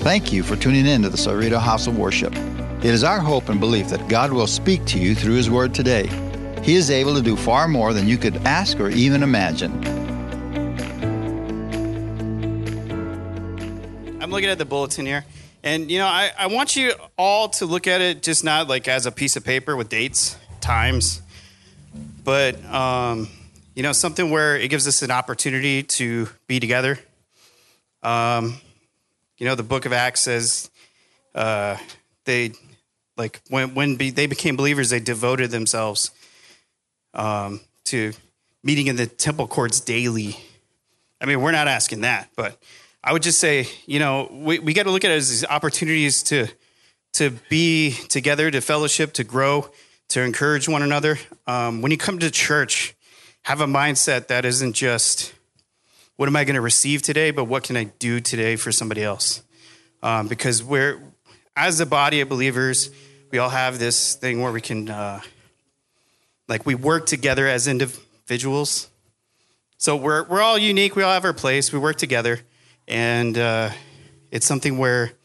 Thank you for tuning in to the Cerrito House of Worship. It is our hope and belief that God will speak to you through His Word today. He is able to do far more than you could ask or even imagine. I'm looking at the bulletin here, and I want you all to look at it just not like as a piece of paper with dates, times, but something where it gives us an opportunity to be together. The book of Acts says they became believers, they devoted themselves to meeting in the temple courts daily. I mean, we're not asking that, but I would just say, we got to look at it as these opportunities to be together, to fellowship, to grow, to encourage one another. When you come to church, have a mindset that isn't just, what am I going to receive today, but what can I do today for somebody else? Because we're, as a body of believers, we all have this thing where we can, we work together as individuals. So we're all unique. We all have our place. We work together. And it's something where,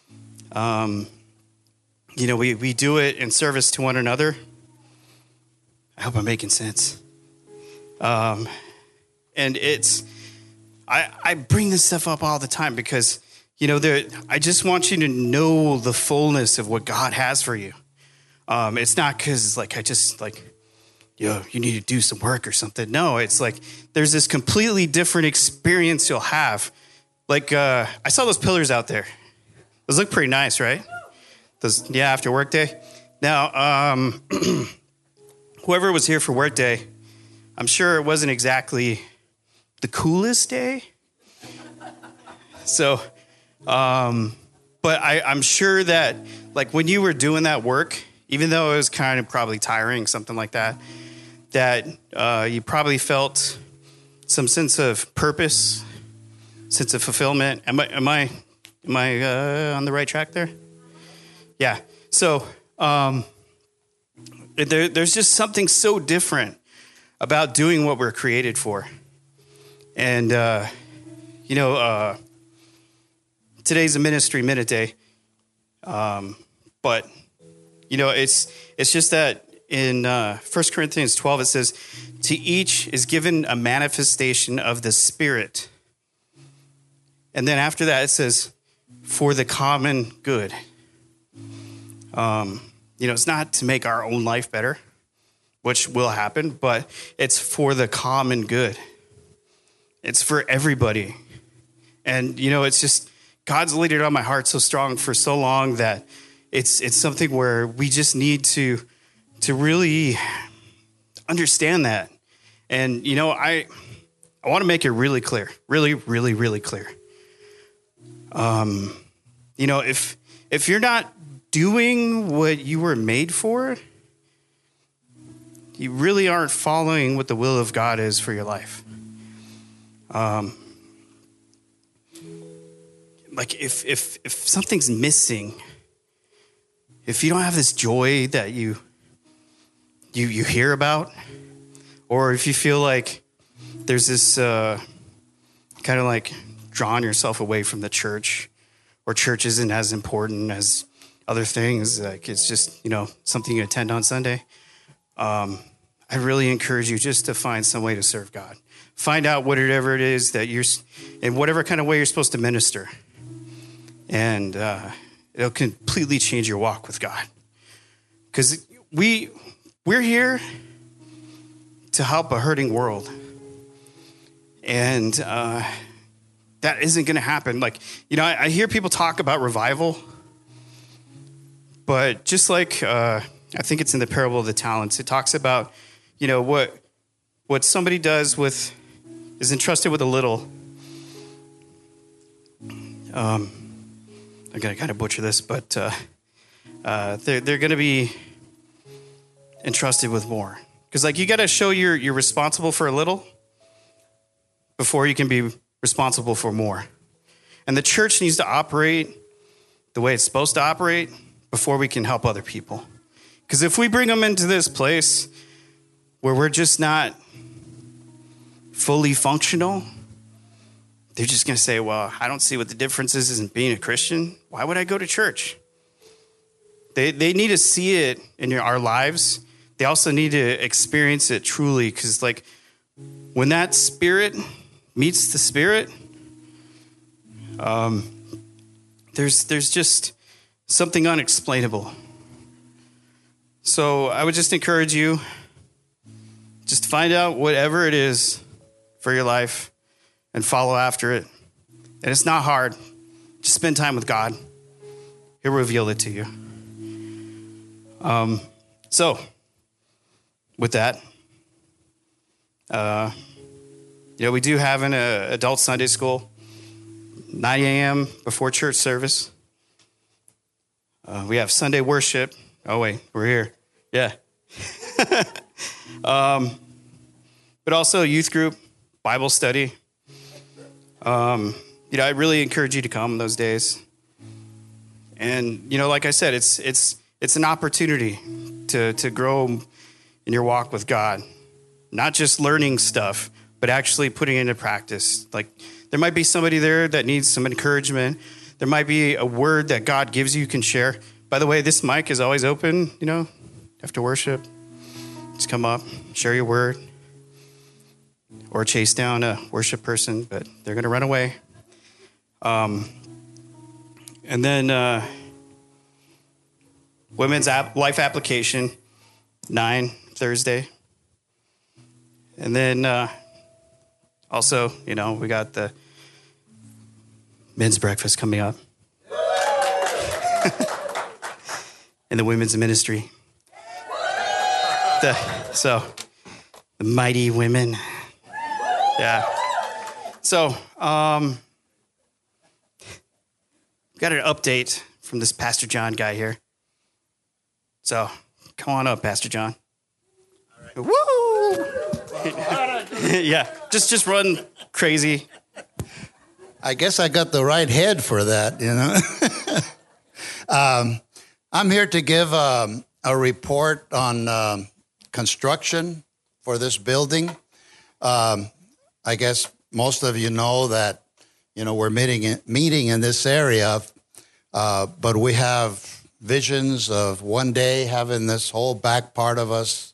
we do it in service to one another. I hope I'm making sense. And it's, I bring this stuff up all the time because, I just want you to know the fullness of what God has for you. It's not because, you need to do some work or something. No, it's like there's this completely different experience you'll have. I saw those pillars out there. Those look pretty nice, right? After work day. Now, whoever was here for work day, I'm sure it wasn't exactly the coolest day. So, but I'm sure that when you were doing that work, even though it was kind of probably tiring, something like that, that you probably felt some sense of purpose, sense of fulfillment. Am I on the right track there? Yeah. So there's just something so different about doing what we're created for. And today's a Ministry Minute Day, but it's just that in 1 Corinthians 12 it says, "To each is given a manifestation of the Spirit." And then after that, it says, "For the common good." It's not to make our own life better, which will happen, but it's for the common good. It's for everybody. And, it's just, God's laid it on my heart so strong for so long that it's something where we just need to really understand that. And, I want to make it really clear, really, really, really clear. If you're not doing what you were made for, you really aren't following what the will of God is for your life. If something's missing, if you don't have this joy that you hear about, or if you feel like there's this kind of drawing yourself away from the church, or church isn't as important as other things, it's just, something you attend on Sunday. I really encourage you just to find some way to serve God. Find out whatever it is that you're, in whatever kind of way you're supposed to minister. And it'll completely change your walk with God. Because we're here to help a hurting world. And that isn't going to happen. I hear people talk about revival. But just I think it's in the parable of the talents, it talks about, what somebody does is entrusted with a little. I'm going to kind of butcher this, but they're going to be entrusted with more. Because you got to show you're responsible for a little before you can be responsible for more. And the church needs to operate the way it's supposed to operate before we can help other people. Because if we bring them into this place where we're just not fully functional, they're just going to say, well, I don't see what the difference is in being a Christian. Why would I go to church? They need to see it in our lives. They also need to experience it truly, because like when that spirit meets the spirit, there's just something unexplainable. So I would just encourage you, just find out whatever it is for your life and follow after it. And it's not hard. Just spend time with God. He'll reveal it to you. So with that, we do have an adult Sunday school, 9 a.m. before church service. We have Sunday worship. Oh, wait, we're here. Yeah. But also youth group, Bible study. I really encourage you to come those days. And, like I said, it's an opportunity to grow in your walk with God. Not just learning stuff, but actually putting it into practice. Like, there might be somebody there that needs some encouragement. There might be a word that God gives you can share. By the way, this mic is always open, after worship. Just come up, share your word, or chase down a worship person, but they're going to run away. And then women's life application, 9 Thursday. And then also, we got the men's breakfast coming up. In the women's ministry. The mighty women. Yeah. So, got an update from this Pastor John guy here. So, come on up, Pastor John. All right. Woo! Yeah, just run crazy. I guess I got the right head for that, I'm here to give a report on construction for this building. I guess most of you know that, we're meeting in this area, but we have visions of one day having this whole back part of us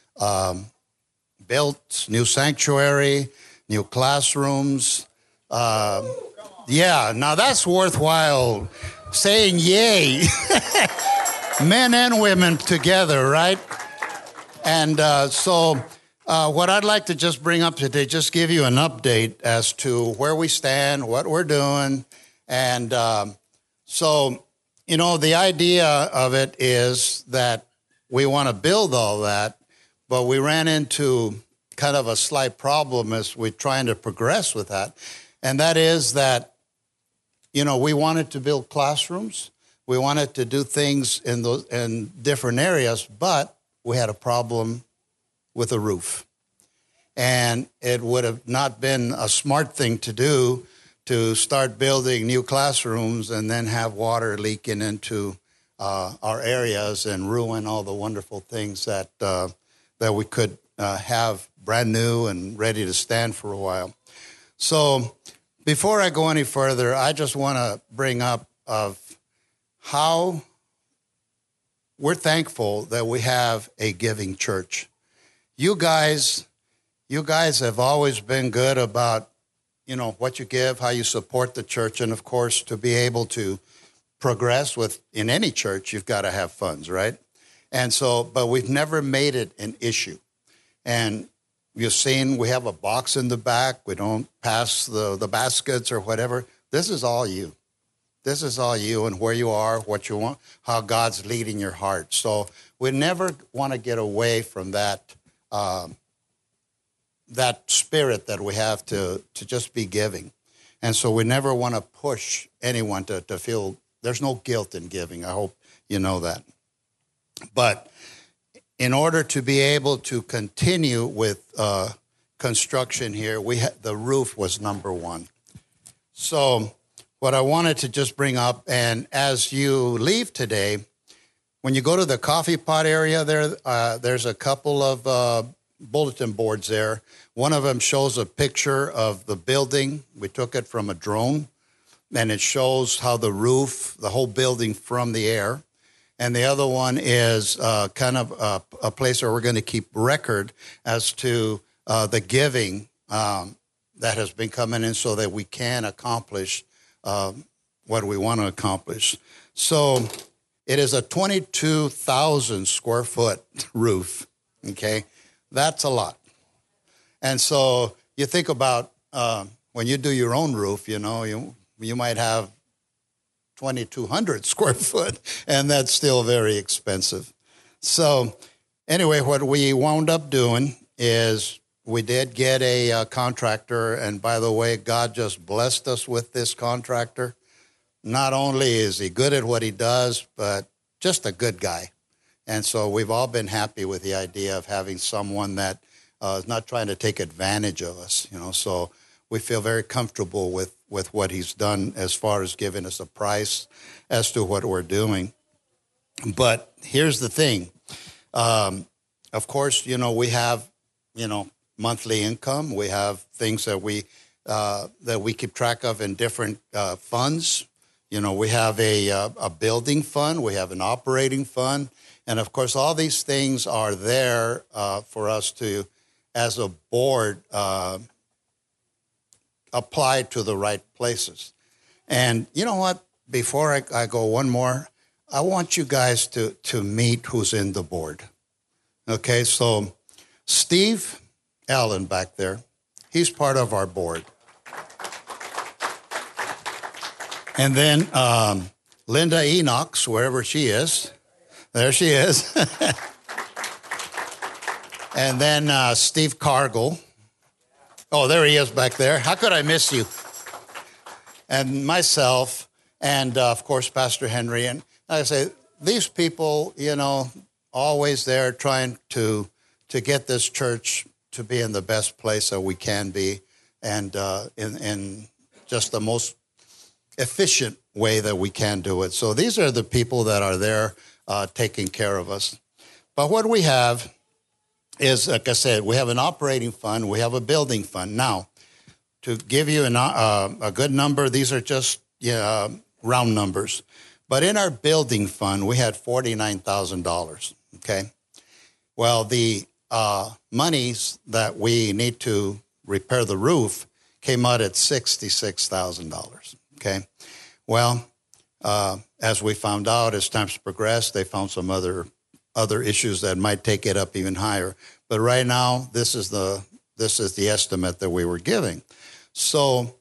built, new sanctuary, new classrooms. Yeah, now that's worthwhile saying yay. Men and women together, right? And so what I'd like to just bring up today, just give you an update as to where we stand, what we're doing. And so, the idea of it is that we want to build all that, but we ran into kind of a slight problem as we're trying to progress with that. And that is that, we wanted to build classrooms. We wanted to do things in different areas, but we had a problem with a roof. And it would have not been a smart thing to do to start building new classrooms and then have water leaking into our areas and ruin all the wonderful things that we could have brand new and ready to stand for a while. So before I go any further, I just want to bring up of how we're thankful that we have a giving church. You guys have always been good about, what you give, how you support the church, and of course, to be able to progress in any church, you've got to have funds, right? And so, but we've never made it an issue. And you've seen we have a box in the back. We don't pass the baskets or whatever. This is all you. This is all you and where you are, what you want, how God's leading your heart. So we never want to get away from that that spirit that we have to just be giving. And so we never want to push anyone to feel there's no guilt in giving. I hope you know that. But in order to be able to continue with construction here, the roof was number one. So what I wanted to just bring up, and as you leave today, when you go to the coffee pot area there's a couple of bulletin boards there. One of them shows a picture of the building. We took it from a drone, and it shows how the roof, the whole building from the air. And the other one is kind of a place where we're going to keep record as to the giving that has been coming in so that we can accomplish what we want to accomplish. So it is a 22,000 square foot roof, okay? That's a lot. And so you think about when you do your own roof, you know, you might have 2,200 square foot, and that's still very expensive. So anyway, what we wound up doing is we did get a contractor, and by the way, God just blessed us with this contractor. Not only is he good at what he does, but just a good guy. And so we've all been happy with the idea of having someone that is not trying to take advantage of us, you know. So we feel very comfortable with what he's done as far as giving us a price as to what we're doing. But here's the thing. Of course, you know, we have, you know, monthly income. We have things that we keep track of in different funds. You know, we have a building fund. We have an operating fund. And, of course, all these things are there for us to, as a board, apply to the right places. And you know what? Before I go one more, I want you guys to meet who's in the board. Okay, so Steve Allen back there, he's part of our board. And then Linda Enochs, wherever she is, there she is. And then Steve Cargill. Oh, there he is back there. How could I miss you? And myself, and of course, Pastor Henry. And like I say, these people, you know, always there trying to get this church to be in the best place that we can be, and in just the most efficient way that we can do it. So these are the people that are there taking care of us. But what we have is, like I said, we have an operating fund, we have a building fund. Now, to give you a good number, these are just round numbers. But in our building fund, we had $49,000, okay? Well, the monies that we need to repair the roof came out at $66,000, okay? Well, as we found out, as times progressed, they found some other issues that might take it up even higher. But right now, this is the estimate that we were giving. So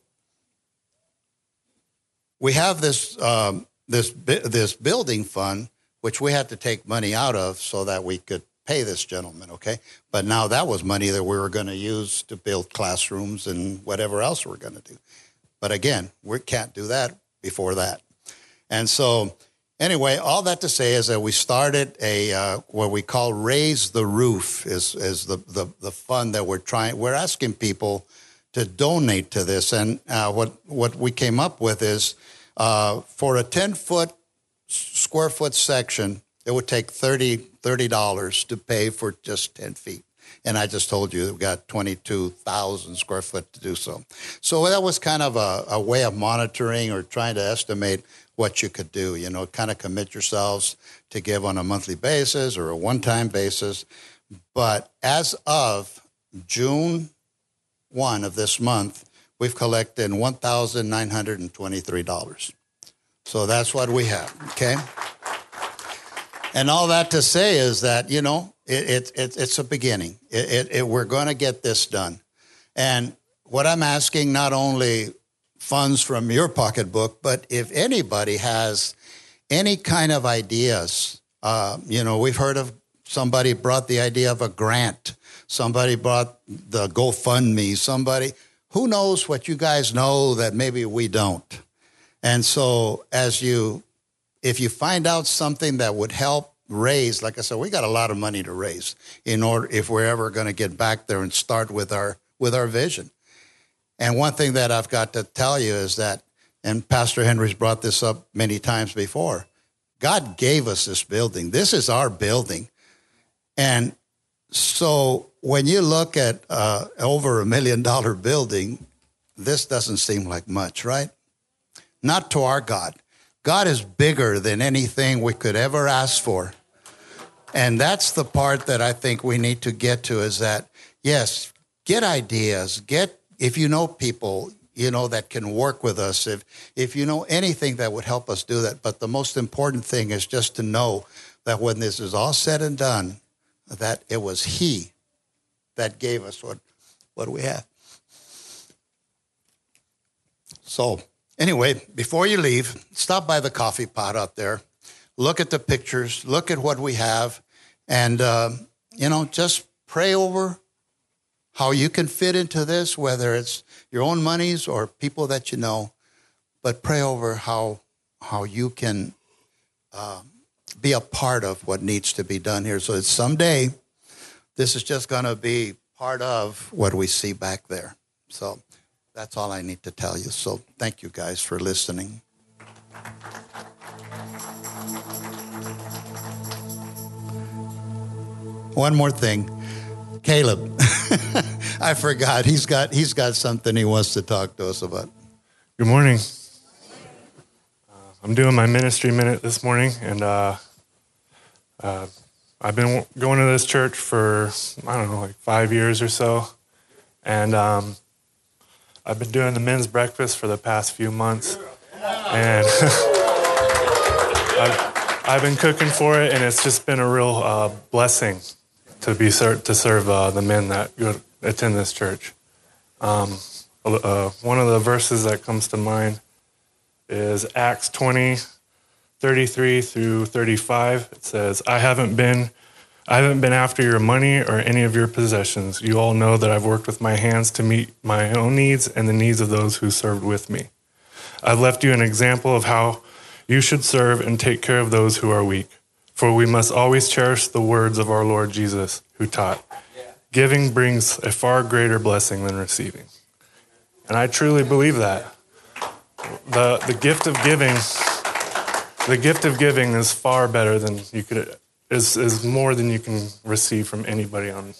we have this building fund, which we had to take money out of so that we could pay this gentleman, okay? But now that was money that we were going to use to build classrooms and whatever else we're going to do. But again, we can't do that before that. And so anyway, all that to say is that we started what we call Raise the Roof is the fund that we're asking people to donate to this. And what we came up with is for a 10 square foot section, it would take $30 to pay for just 10 feet. And I just told you we've got 22,000 square foot to do so. So that was kind of a way of monitoring or trying to estimate what you could do, you know, kind of commit yourselves to give on a monthly basis or a one-time basis. But as of June 1 of this month, we've collected $1,923. So that's what we have, okay? And all that to say is that, you know, it's a beginning. We're going to get this done. And what I'm asking, not only funds from your pocketbook, but if anybody has any kind of ideas, you know, we've heard of somebody brought the idea of a grant. Somebody brought the GoFundMe. Who knows what you guys know that maybe we don't. And so if you find out something that would help raise, like I said, we got a lot of money to raise if we're ever going to get back there and start with our vision. And one thing that I've got to tell you is that, and Pastor Henry's brought this up many times before, God gave us this building. This is our building. And so when you look at over $1 million building, this doesn't seem like much, right? Not to our God. God is bigger than anything we could ever ask for. And that's the part that I think we need to get to, is that, yes, get ideas, if you know people, that can work with us, if you know anything that would help us do that. But the most important thing is just to know that when this is all said and done, that it was He that gave us what we have. So anyway, before you leave, stop by the coffee pot out there. Look at the pictures. Look at what we have. And, just pray over how you can fit into this, whether it's your own monies or people that you know. But pray over how you can be a part of what needs to be done here. So that someday this is just going to be part of what we see back there. So that's all I need to tell you. So thank you guys for listening. One more thing. Caleb, I forgot. He's got something he wants to talk to us about. Good morning. I'm doing my ministry minute this morning, and I've been going to this church for, 5 years or so. And I've been doing the men's breakfast for the past few months. And I've been cooking for it, and it's just been a real blessing to serve the men that attend this church. One of the verses that comes to mind is Acts 20:33 through 35. It says, I haven't been after your money or any of your possessions. You all know that I've worked with my hands to meet my own needs and the needs of those who served with me. I've left you an example of how you should serve and take care of those who are weak. For we must always cherish the words of our Lord Jesus, who taught, giving brings a far greater blessing than receiving. And I truly believe that. The gift of giving is far better than you could, is more than you can receive from anybody on.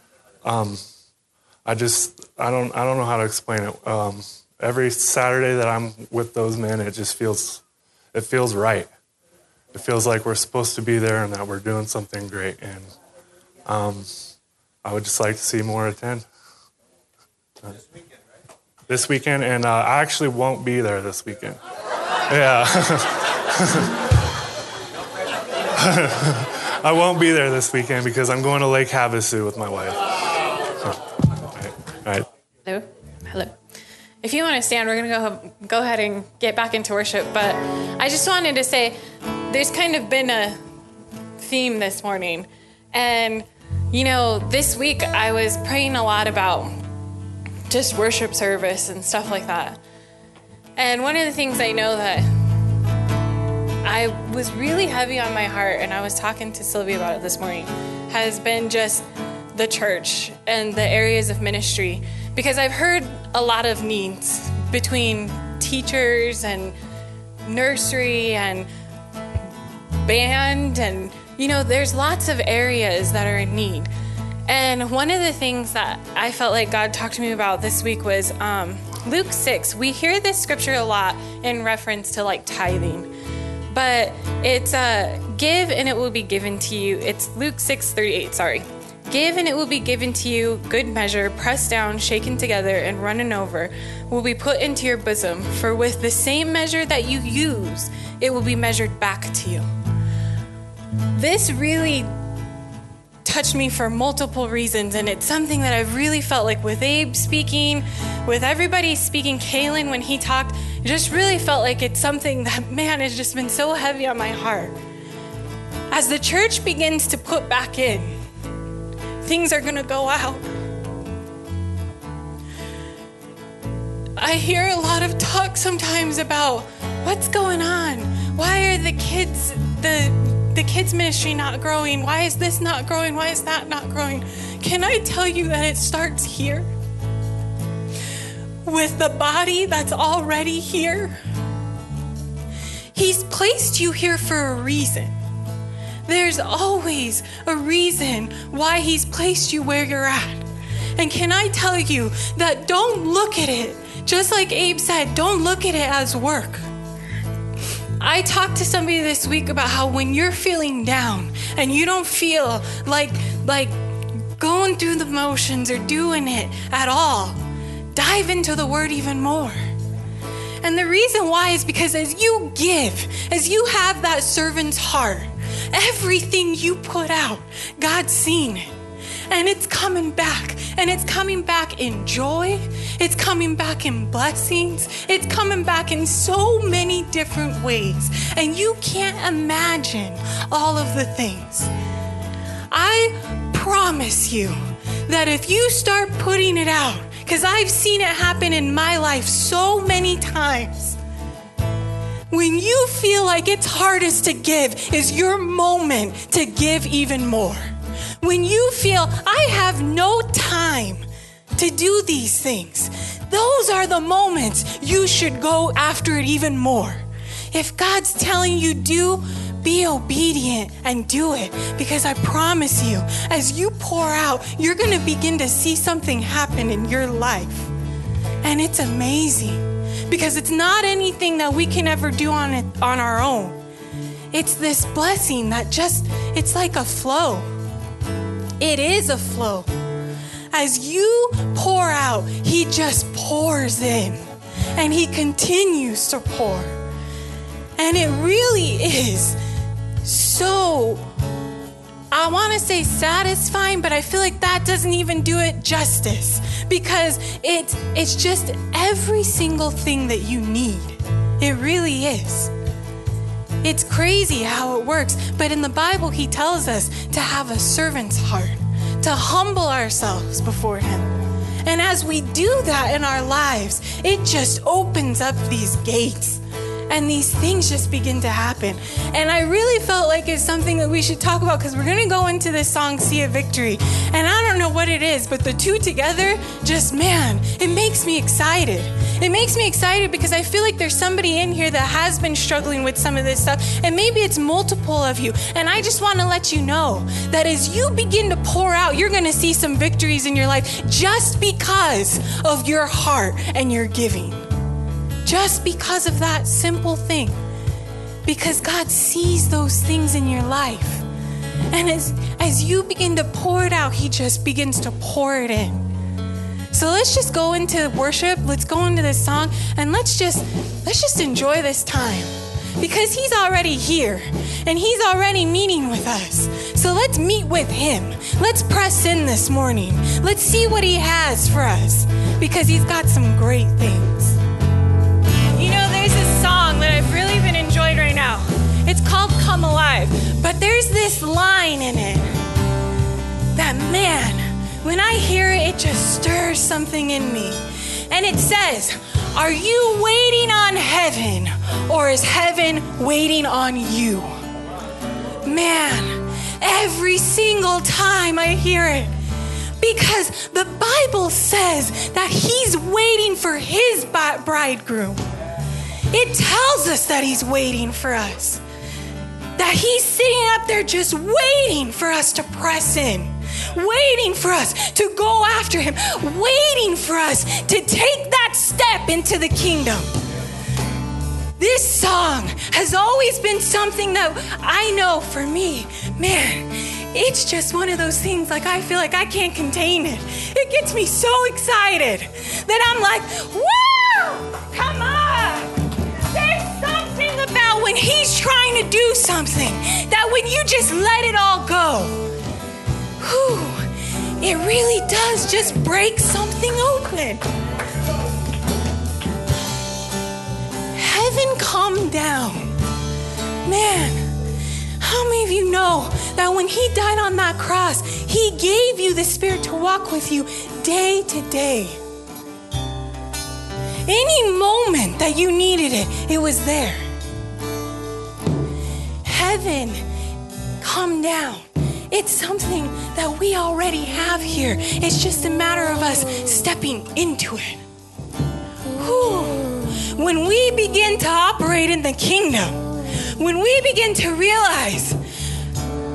I don't know how to explain it. Every Saturday that I'm with those men, it feels right. It feels like we're supposed to be there and that we're doing something great. And I would just like to see more attend. This weekend, and I actually won't be there this weekend. Yeah. I won't be there this weekend because I'm going to Lake Havasu with my wife. All right. Hello. If you want to stand, we're going to go ahead and get back into worship. But I just wanted to say there's kind of been a theme this morning. And, this week I was praying a lot about just worship service and stuff like that. And one of the things I know that I was really heavy on my heart, and I was talking to Sylvia about it this morning, has been just the church and the areas of ministry. Because I've heard a lot of needs between teachers and nursery and band, and there's lots of areas that are in need. And one of the things that I felt like God talked to me about this week was Luke 6. We hear this scripture a lot in reference to tithing, but it's give and it will be given to you. It's Luke 6:38, sorry. Give and it will be given to you, good measure, pressed down, shaken together, and running over, will be put into your bosom. For with the same measure that you use, it will be measured back to you. This really touched me for multiple reasons, and it's something that I've really felt like with Abe speaking, with everybody speaking, Kalen when he talked, it just really felt like it's something that, man, has just been so heavy on my heart. As the church begins to put back in, things are going to go out. I hear a lot of talk sometimes about what's going on. Why are the kids ministry not growing? Why is this not growing? Why is that not growing? Can I tell you that it starts here? With the body that's already here. He's placed you here for a reason. There's always a reason why he's placed you where you're at. And can I tell you that don't look at it, just like Abe said, don't look at it as work. I talked to somebody this week about how when you're feeling down and you don't feel like going through the motions or doing it at all, dive into the word even more. And the reason why is because as you give, as you have that servant's heart, everything you put out, God's seen it. And it's coming back. And it's coming back in joy. It's coming back in blessings. It's coming back in so many different ways. And you can't imagine all of the things. I promise you that if you start putting it out, because I've seen it happen in my life so many times, when you feel like it's hardest to give is your moment to give even more. When you feel, I have no time to do these things, those are the moments you should go after it even more. If God's telling you do, be obedient and do it, because I promise you, as you pour out, you're going to begin to see something happen in your life. And it's amazing, because it's not anything that we can ever do on our own. It's this blessing that it's like a flow. It is a flow. As you pour out, he just pours in, and he continues to pour. And it really is so, I want to say satisfying, but I feel like that doesn't even do it justice, because it's just every single thing that you need. It really is. It's crazy how it works, but in the Bible, he tells us to have a servant's heart, to humble ourselves before him. And as we do that in our lives, it just opens up these gates. And these things just begin to happen. And I really felt like it's something that we should talk about, because we're going to go into this song, Sea of Victory. And I don't know what it is, but the two together, just, man, it makes me excited. It makes me excited because I feel like there's somebody in here that has been struggling with some of this stuff. And maybe it's multiple of you. And I just want to let you know that as you begin to pour out, you're going to see some victories in your life just because of your heart and your giving. Just because of that simple thing. Because God sees those things in your life. And as you begin to pour it out, he just begins to pour it in. So let's just go into worship. Let's go into this song, and let's just enjoy this time. Because he's already here, and he's already meeting with us. So let's meet with him. Let's press in this morning. Let's see what he has for us, because he's got some great things. You know, there's this song that I've really been enjoying right now. It's called Come Alive. But there's this line in it that, man, when I hear it, it just stirs something in me. And it says, are you waiting on heaven, or is heaven waiting on you? Man, every single time I hear it, because the Bible says that he's waiting for his bridegroom. It tells us that he's waiting for us. That he's sitting up there just waiting for us to press in. Waiting for us to go after him. Waiting for us to take that step into the kingdom. This song has always been something that I know for me, man, it's just one of those things, like I feel like I can't contain it. It gets me so excited that I'm like, woo! Come on! There's something about when he's trying to do something, that when you just let it all go, whew, it really does just break something open. Heaven come down. Man, how many of you know that when he died on that cross, he gave you the Spirit to walk with you day to day? Any moment that you needed it, it was there. Heaven come down. It's something that we already have here. It's just a matter of us stepping into it. Whew. When we begin to operate in the kingdom, when we begin to realize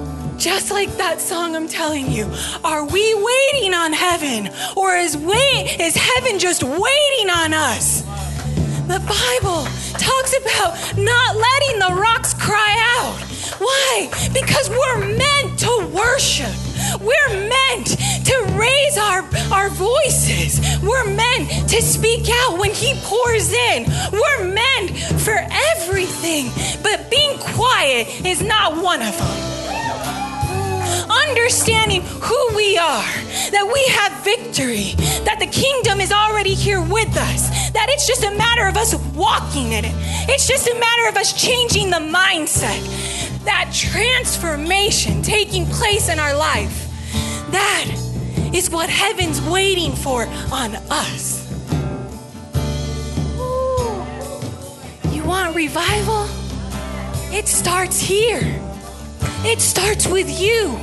just like that song I'm telling you, are we waiting on heaven, or is heaven just waiting on us? The Bible talks about not letting the rocks cry out. Why? Because we're meant to worship. We're meant to raise our voices. We're meant to speak out when he pours in. We're meant for everything, but being quiet is not one of them. Understanding who we are, that we have victory, that the kingdom is already here with us, that it's just a matter of us walking in it. It's just a matter of us changing the mindset, that transformation taking place in our life. That is what heaven's waiting for on us. Ooh. You want revival? It starts here. It starts with you.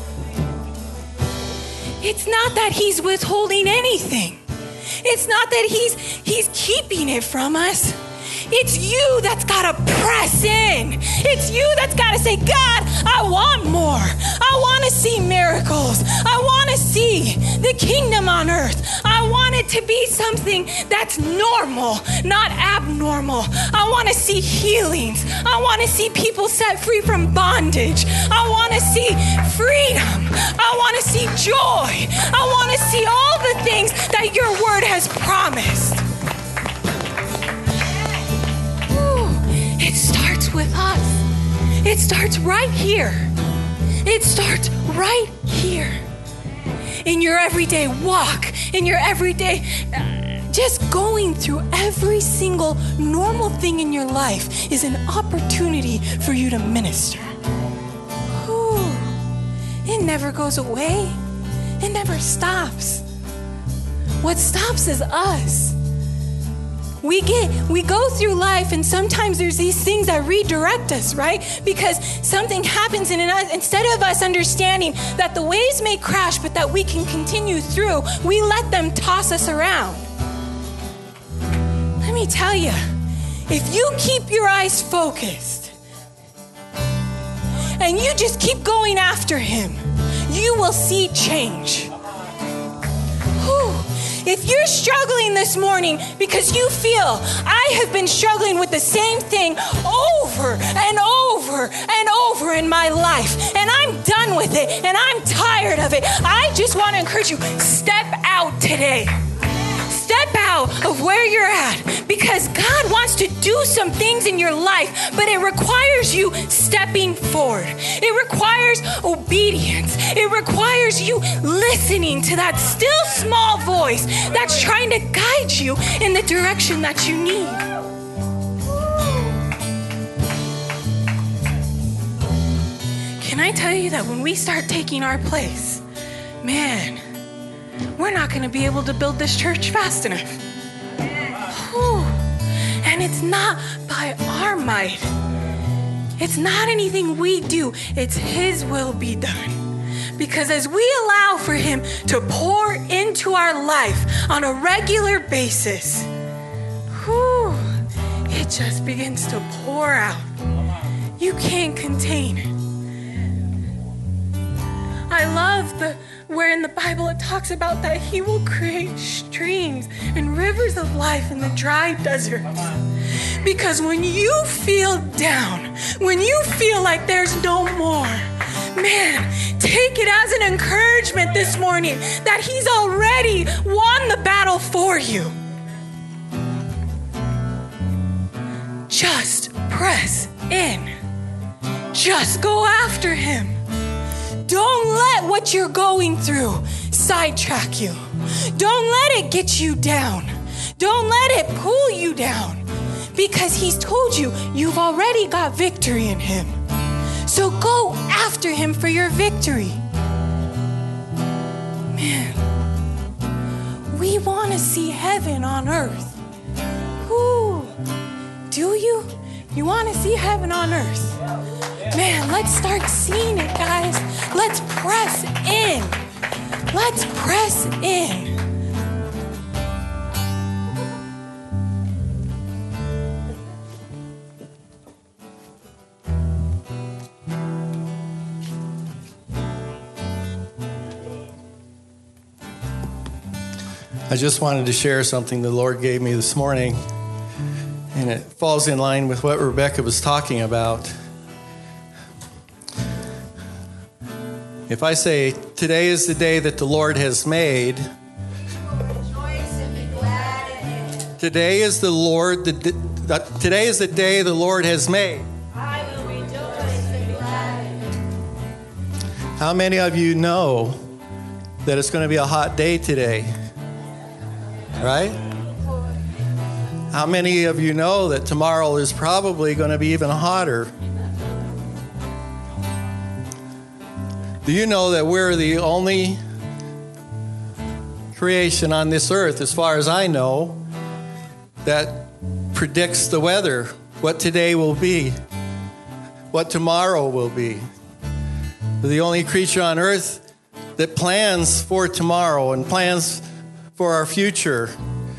It's not that he's withholding anything. It's not that he's keeping it from us. It's you that's got to press in. It's you that's got to say, God, I want more. I want to see miracles. I want to see the kingdom on earth. I want it to be something that's normal, not abnormal. I want to see healings. I want to see people set free from bondage. I want to see freedom. I want to see joy. I want to see all the things that your word has promised. It starts with us. It starts right here. It starts right here. In your everyday walk, in your everyday, just going through every single normal thing in your life is an opportunity for you to minister. Ooh, it never goes away. It never stops. What stops is us. We go through life, and sometimes there's these things that redirect us, right? Because something happens in us. Instead of us understanding that the waves may crash, but that we can continue through, we let them toss us around. Let me tell you, if you keep your eyes focused and you just keep going after him, you will see change. Whew. If you're struggling this morning because you feel, I have been struggling with the same thing over and over and over in my life, and I'm done with it, and I'm tired of it, I just want to encourage you, step out today. Step out of where you're at, because God wants to do some things in your life, but it requires you stepping forward. It requires obedience. It requires you listening to that still small voice that's trying to guide you in the direction that you need. Can I tell you that when we start taking our place, man, we're not going to be able to build this church fast enough. Whew. And it's not by our might. It's not anything we do. It's his will be done. Because as we allow for him to pour into our life on a regular basis, whew, it just begins to pour out. You can't contain it. I love where in the Bible it talks about that he will create streams and rivers of life in the dry desert. Because when you feel down, when you feel like there's no more, man, take it as an encouragement this morning that he's already won the battle for you. Just press in. Just go after him. Don't let what you're going through sidetrack you. Don't let it get you down. Don't let it pull you down. Because he's told you you've already got victory in him. So go after him for your victory. Man, we want to see heaven on earth. Ooh, do you? You want to see heaven on earth? Man, let's start seeing it, guys. Let's press in. Let's press in. I just wanted to share something the Lord gave me this morning, and it falls in line with what Rebecca was talking about. If I say, today is the day that the Lord has made, today is the day the Lord has made. I will rejoice and be glad in it. How many of you know that it's going to be a hot day today? Right? How many of you know that tomorrow is probably going to be even hotter? Do you know that we're the only creation on this earth, as far as I know, that predicts the weather, what today will be, what tomorrow will be? We're the only creature on earth that plans for tomorrow and plans for our future.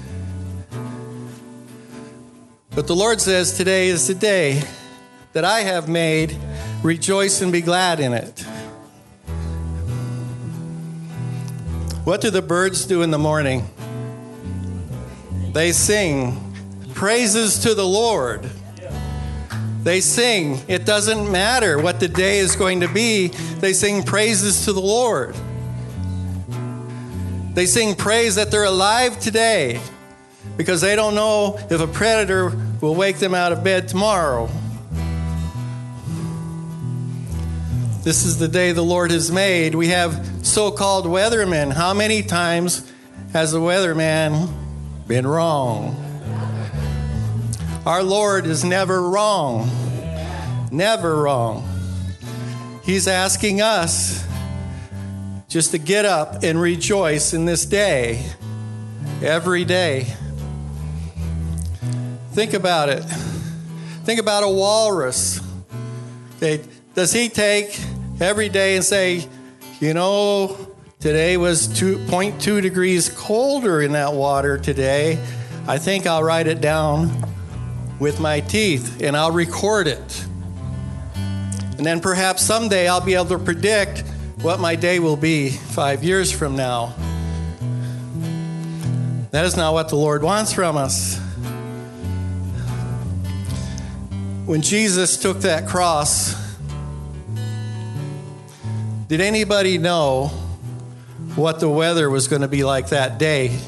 But the Lord says, today is the day that I have made. Rejoice and be glad in it. What do the birds do in the morning? They sing praises to the Lord. They sing. It doesn't matter what the day is going to be. They sing praises to the Lord. They sing praise that they're alive today because they don't know if a predator will wake them out of bed tomorrow. This is the day the Lord has made. We have so-called weathermen. How many times has the weatherman been wrong? Our Lord is never wrong. Never wrong. He's asking us just to get up and rejoice in this day, every day. Think about it. Think about a walrus. Okay, does he take every day and say, you know, today was 2.2 degrees colder in that water today. I think I'll write it down with my teeth and I'll record it. And then perhaps someday I'll be able to predict what my day will be 5 years from now. That is not what the Lord wants from us. When Jesus took that cross, did anybody know what the weather was going to be like that day?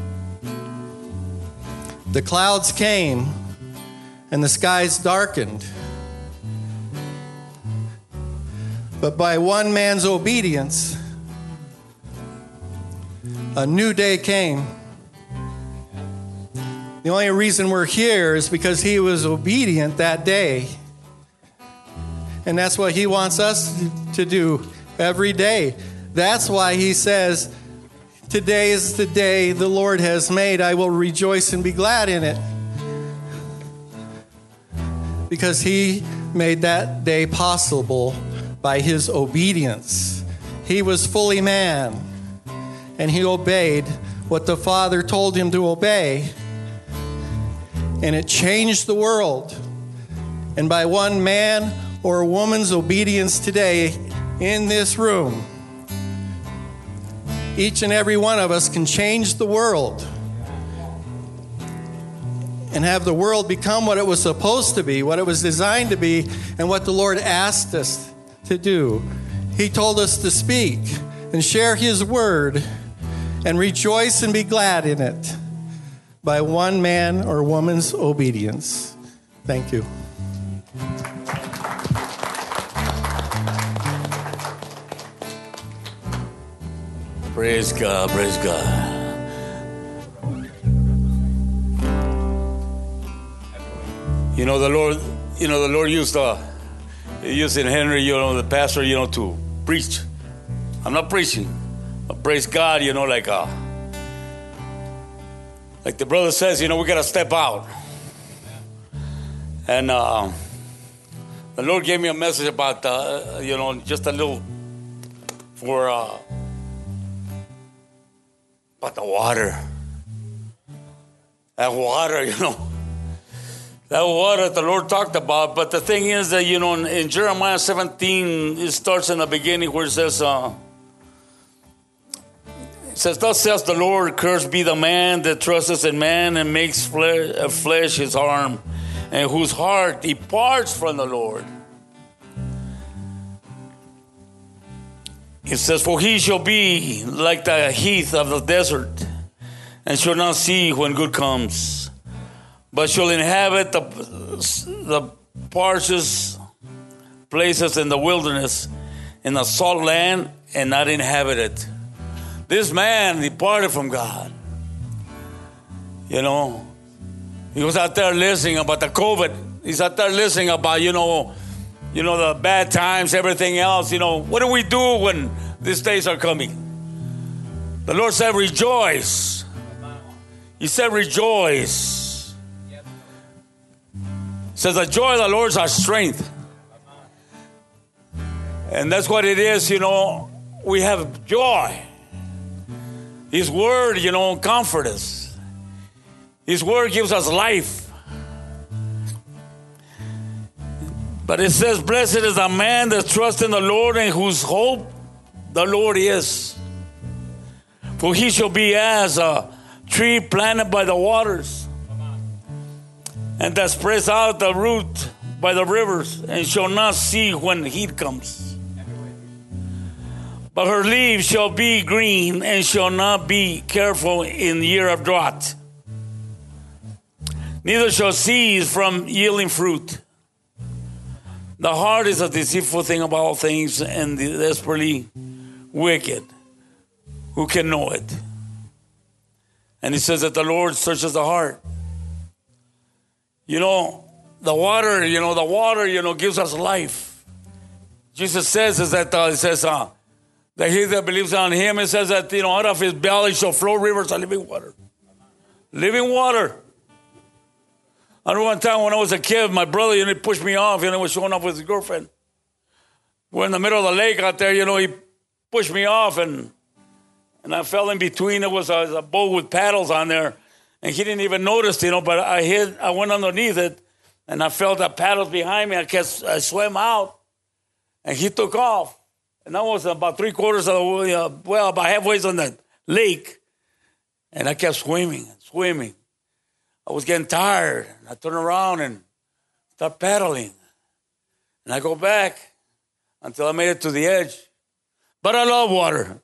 The clouds came and the skies darkened. But by one man's obedience, a new day came. The only reason we're here is because he was obedient that day. And that's what he wants us to do every day. That's why he says, today is the day the Lord has made. I will rejoice and be glad in it. Because he made that day possible by his obedience. He was fully man, and he obeyed what the Father told him to obey. And it changed the world. And by one man or a woman's obedience today in this room, each and every one of us can change the world and have the world become what it was supposed to be, what it was designed to be, and what the Lord asked us to do. He told us to speak and share his word and rejoice and be glad in it by one man or woman's obedience. Thank you. Praise God, praise God. You know, the Lord used in Henry, the pastor, to preach. I'm not preaching, but praise God, like the brother says, we got to step out. And the Lord gave me a message about, just a little for about the water. That water, that water the Lord talked about. But the thing is that, in Jeremiah 17, it starts in the beginning where it says, It says, thus says the Lord, cursed be the man that trusteth in man and makes flesh his arm, and whose heart departs from the Lord. It says, for he shall be like the heath of the desert, and shall not see when good comes, but shall inhabit the parched places in the wilderness, in the salt land, and not inhabit it. This man departed from God. You know, he was out there listening about the COVID. He's out there listening about, you know, the bad times, everything else. You know, what do we do when these days are coming? The Lord said, rejoice. He said, rejoice. He says, the joy of the Lord is our strength. And that's what it is, you know. We have joy. His word, you know, comforts us. His word gives us life. But it says, blessed is the man that trusts in the Lord and whose hope the Lord is. For he shall be as a tree planted by the waters, and that spreads out the root by the rivers, and shall not see when heat comes. But her leaves shall be green, and shall not be careful in the year of drought. Neither shall cease from yielding fruit. The heart is a deceitful thing of all things, and desperately wicked. Who can know it? And he says that the Lord searches the heart. You know, the water, gives us life. Jesus says that he that believes on him, it says that, out of his belly shall flow rivers of living water. Living water. I remember one time when I was a kid, my brother, he pushed me off, was showing off with his girlfriend. We're in the middle of the lake out there, he pushed me off, and I fell in between. It was a boat with paddles on there, and he didn't even notice, but I went underneath it, and I felt the paddles behind me. I swam out, and he took off. And that was about 3/4 of the way, about halfway on the lake. And I kept swimming. I was getting tired. I turned around and start paddling. And I go back until I made it to the edge. But I love water.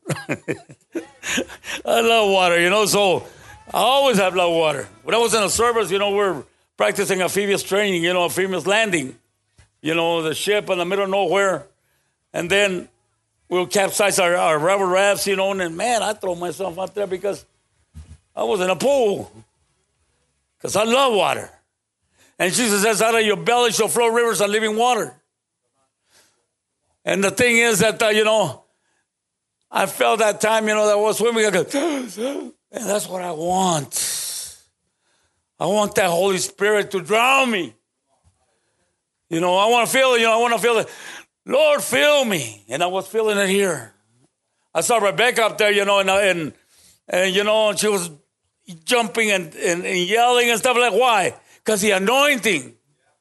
I love water, so I always have loved water. When I was in the service, we're practicing amphibious training, amphibious landing. The ship in the middle of nowhere. And then we'll capsize our rubber rafts, and then, man, I throw myself out there because I was in a pool. Because I love water. And Jesus says, out of your belly shall flow rivers of living water. And the thing is that, I felt that time, that I was swimming. I go, and that's what I want. I want that Holy Spirit to drown me. I want to feel it, Lord, fill me. And I was feeling it here. I saw Rebecca up there, and she was jumping and yelling and stuff like, why? Because the anointing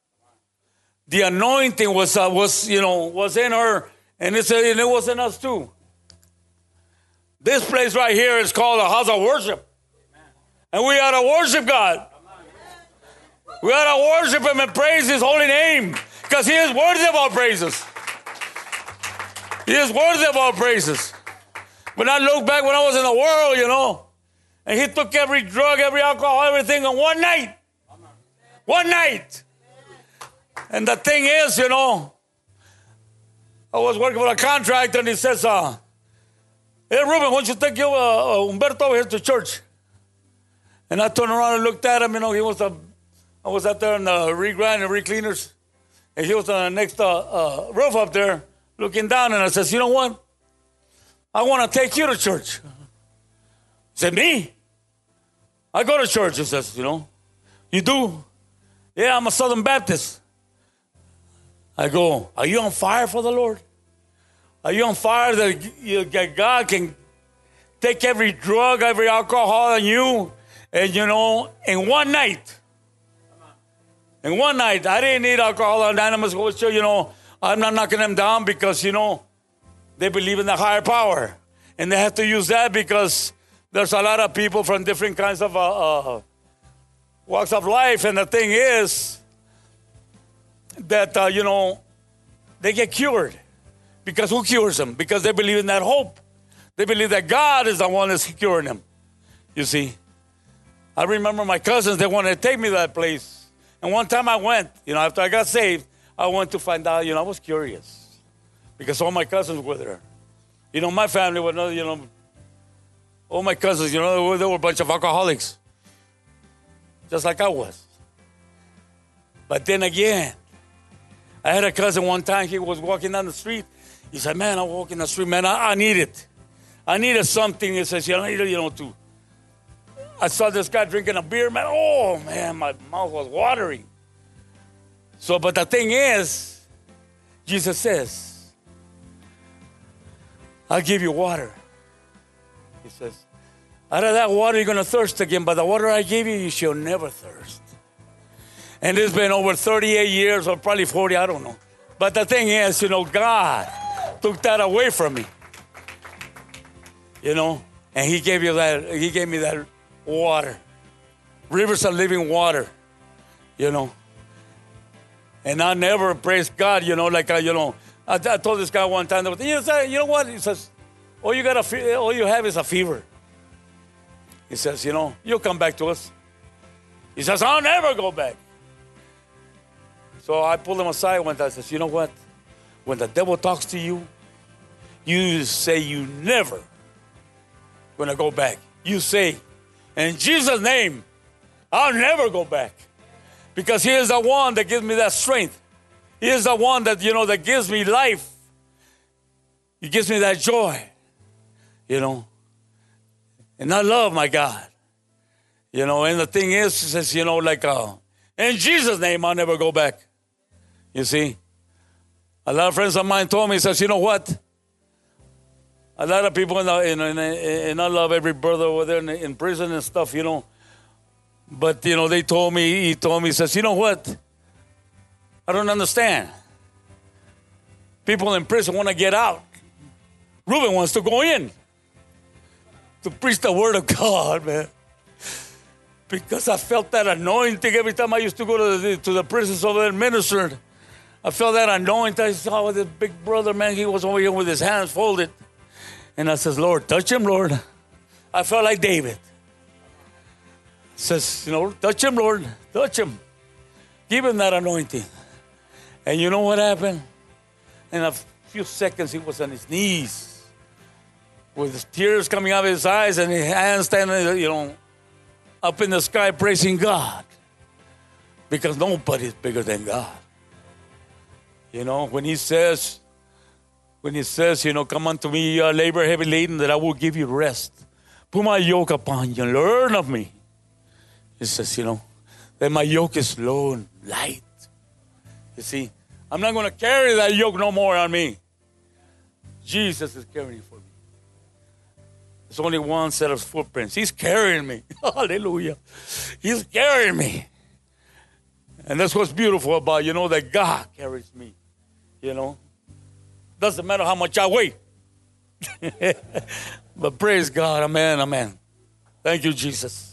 was in her, and it was in us too. This place right here is called a house of worship. And we ought to worship God. We ought to worship him and praise his holy name, because he is worthy of our praises. He is worthy of our praises. When I look back when I was in the world, and he took every drug, every alcohol, everything in one night. One night. And the thing is, I was working with a contractor, and he says, hey, Ruben, why don't you take Humberto over here to church? And I turned around and looked at him. I was out there in the regrind and recleaners. And he was on the next roof up there, looking down, and I says, you know what? I want to take you to church. He said, me? I go to church. He says, you do? Yeah, I'm a Southern Baptist. I go, are you on fire for the Lord? Are you on fire that God can take every drug, every alcohol on you, and, in one night? In one night, I didn't need alcohol anonymous. I'm not knocking them down because, they believe in the higher power. And they have to use that because There's a lot of people from different kinds of walks of life. And the thing is that, they get cured. Because who cures them? Because they believe in that hope. They believe that God is the one that's curing them. You see? I remember my cousins, they wanted to take me to that place. And one time I went, after I got saved, I went to find out, I was curious. Because all my cousins were there. My family was, all my cousins, they were a bunch of alcoholics. Just like I was. But then again, I had a cousin one time, he was walking down the street. He said, man, I'm walking the street, man, I need it. I needed something. He says, I needed, to. I saw this guy drinking a beer, man. Oh, man, my mouth was watering. So, but the thing is, Jesus says, I'll give you water. He says, out of that water, you're going to thirst again. But the water I gave you, you shall never thirst. And it's been over 38 years or probably 40, I don't know. But the thing is, God took that away from me. And he gave me that water. Rivers of living water. And I never praised God, I told this guy one time, you know what? He says, all you have is a fever. He says, you'll come back to us. He says, I'll never go back. So I pulled him aside one time. I says, you know what? When the devil talks to you, you say you never going to go back. You say, in Jesus' name, I'll never go back. Because he is the one that gives me that strength. He is the one that, that gives me life. He gives me that joy. And I love my God. And the thing is, he says, in Jesus' name, I'll never go back. You see? A lot of friends of mine told me, he says, you know what? A lot of people, and I love every brother over there in prison and stuff, But, he told me, he says, you know what? I don't understand. People in prison want to get out. Reuben wants to go in to preach the word of God, man. Because I felt that anointing every time I used to go to the prisons over there and ministered. I felt that anointing. I saw this big brother, man. He was over here with his hands folded. And I says, Lord, touch him, Lord. I felt like David. Says, touch him, Lord. Touch him. Give him that anointing. And you know what happened? In a few seconds, he was on his knees with tears coming out of his eyes and his hands standing, up in the sky praising God. Because nobody's bigger than God. When he says, come unto me, you are labor heavy laden, that I will give you rest. Put my yoke upon you and learn of me. He says, that my yoke is slow and light. You see, I'm not going to carry that yoke no more on me. Jesus is carrying it for me. There's only one set of footprints. He's carrying me. Hallelujah. He's carrying me. And that's what's beautiful about, that God carries me. Doesn't matter how much I weigh. But praise God. Amen. Amen. Thank you, Jesus.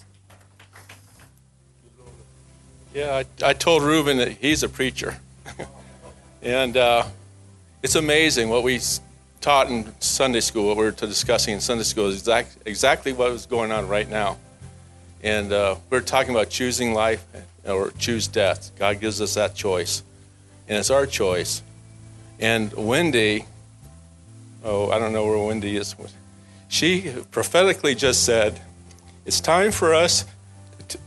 Yeah, I told Reuben that he's a preacher. And it's amazing what we taught in Sunday school, what we were discussing in Sunday school is exactly what is going on right now. And we're talking about choosing life or choose death. God gives us that choice. And it's our choice. And Wendy, I don't know where Wendy is. She prophetically just said, it's time for us to...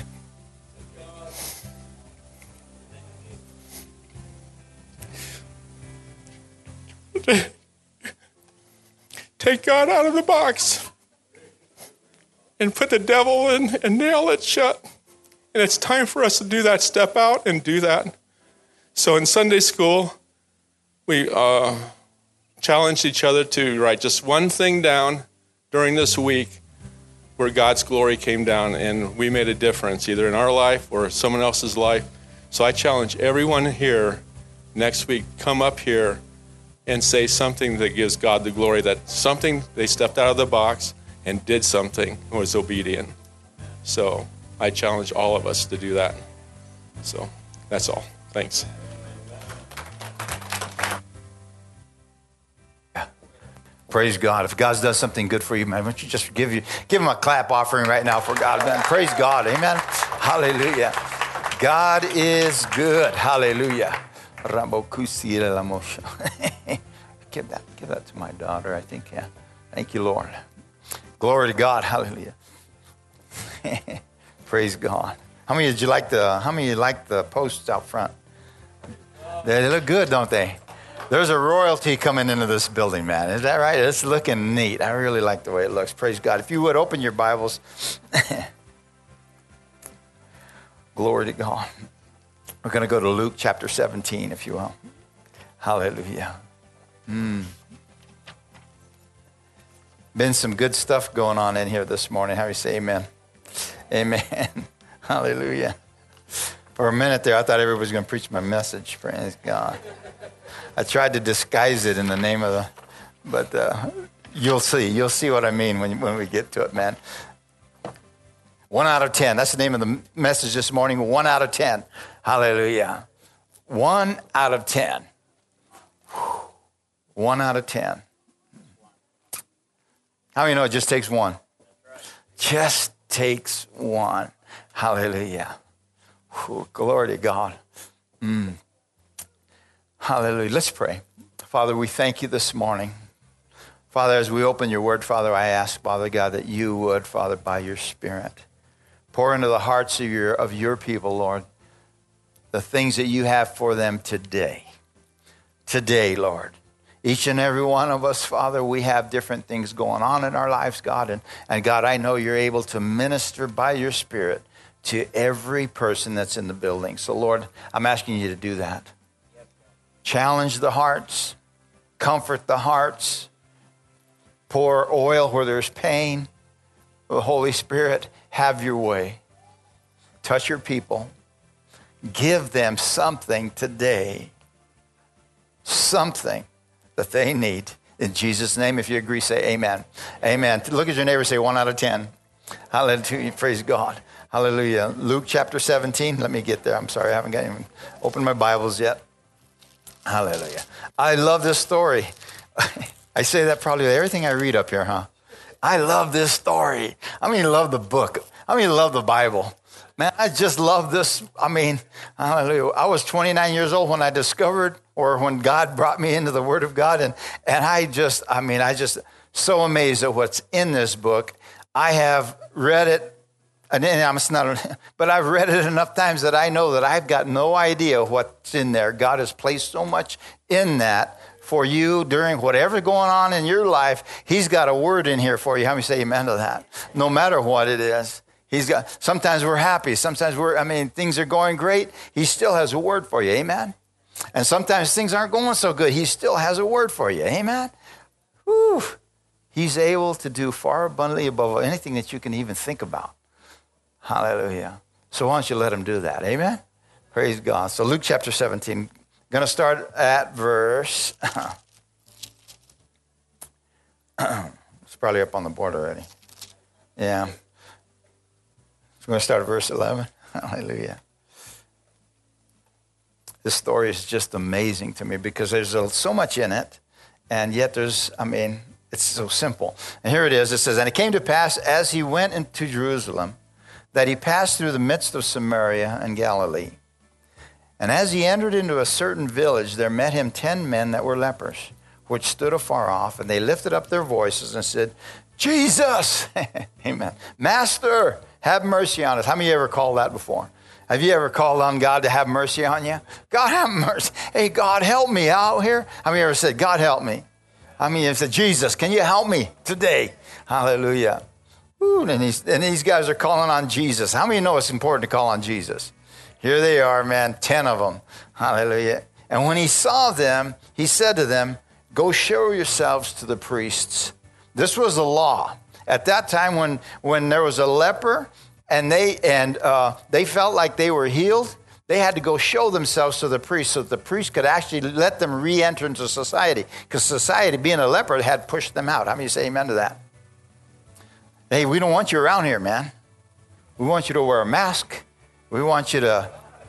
take God out of the box and put the devil in and nail it shut. And it's time for us to do that, step out and do that. So in Sunday school, we challenged each other to write just one thing down during this week where God's glory came down and we made a difference, either in our life or someone else's life. So I challenge everyone here next week, come up here and say something that gives God the glory, that something they stepped out of the box and did something and was obedient. So I challenge all of us to do that. So that's all. Thanks. Praise God. If God does something good for you, man, why don't you just give him a clap offering right now for God, man. Praise God. Amen. Hallelujah. God is good. Hallelujah. Give that to my daughter, I think, yeah. Thank you, Lord. Glory to God. Hallelujah. Praise God. How many of you like the posts out front? They look good, don't they? There's a royalty coming into this building, man. Is that right? It's looking neat. I really like the way it looks. Praise God. If you would, open your Bibles. Glory to God. We're going to go to Luke chapter 17, if you will. Hallelujah. Been some good stuff going on in here this morning. How do you say amen? Amen. Hallelujah. For a minute there, I thought everybody was going to preach my message. Praise God. I tried to disguise it in the name of but you'll see. You'll see what I mean when we get to it, man. 1 out of 10. That's the name of the message this morning. 1 out of 10. Hallelujah. 1 out of 10. 1 out of 10. How many know it just takes one? Just takes one. Hallelujah. Whew, glory to God. Hallelujah. Let's pray. Father, we thank you this morning. Father, as we open your word, Father, I ask, Father God, that you would, Father, by your Spirit, pour into the hearts of your people, Lord, the things that you have for them today. Today, Lord. Each and every one of us, Father, we have different things going on in our lives, God. And God, I know you're able to minister by your Spirit to every person that's in the building. So, Lord, I'm asking you to do that. Challenge the hearts, comfort the hearts, pour oil where there's pain. The Holy Spirit, have your way. Touch your people. Give them something today, something that they need. In Jesus' name, if you agree, say amen. Amen. Look at your neighbor, say 1 out of 10. Hallelujah. Praise God. Hallelujah. Luke chapter 17. Let me get there. I'm sorry, I haven't even opened my Bibles yet. Hallelujah. I love this story. I say that probably with everything I read up here, huh? I love this story. I love the book. Love the Bible. Man, I just love this. Hallelujah. I was 29 years old when I discovered, or when God brought me into the Word of God. And I just so amazed at what's in this book. I have read it. But I've read it enough times that I know that I've got no idea what's in there. God has placed so much in that for you during whatever's going on in your life. He's got a word in here for you. How many say amen to that? No matter what it is. Sometimes we're happy. Sometimes things are going great. He still has a word for you. Amen. And sometimes things aren't going so good. He still has a word for you. Amen. Whew. He's able to do far abundantly above anything that you can even think about. Hallelujah. So why don't you let him do that? Amen? Praise God. So Luke chapter 17. Going to start at verse... it's probably up on the board already. Yeah. So we're going to start at verse 11. Hallelujah. This story is just amazing to me because there's so much in it, and yet it's so simple. And here it is. It says, and it came to pass as he went into Jerusalem, that he passed through the midst of Samaria and Galilee. And as he entered into a certain village, there met him 10 men that were lepers, which stood afar off, and they lifted up their voices and said, Jesus, amen, Master, have mercy on us. How many of you ever called that before? Have you ever called on God to have mercy on you? God, have mercy. Hey, God, help me out here. How many of you ever said, God, help me? How many of you said, Jesus, can you help me today? Hallelujah. Ooh, and these guys are calling on Jesus. How many know it's important to call on Jesus? Here they are, man, 10 of them. Hallelujah. And when he saw them, he said to them, go show yourselves to the priests. This was the law. At that time when there was a leper and they felt like they were healed, they had to go show themselves to the priest so that the priest could actually let them re-enter into society. Because society, being a leper, had pushed them out. How many say amen to that? Hey, we don't want you around here, man. We want you to wear a mask. We want you to,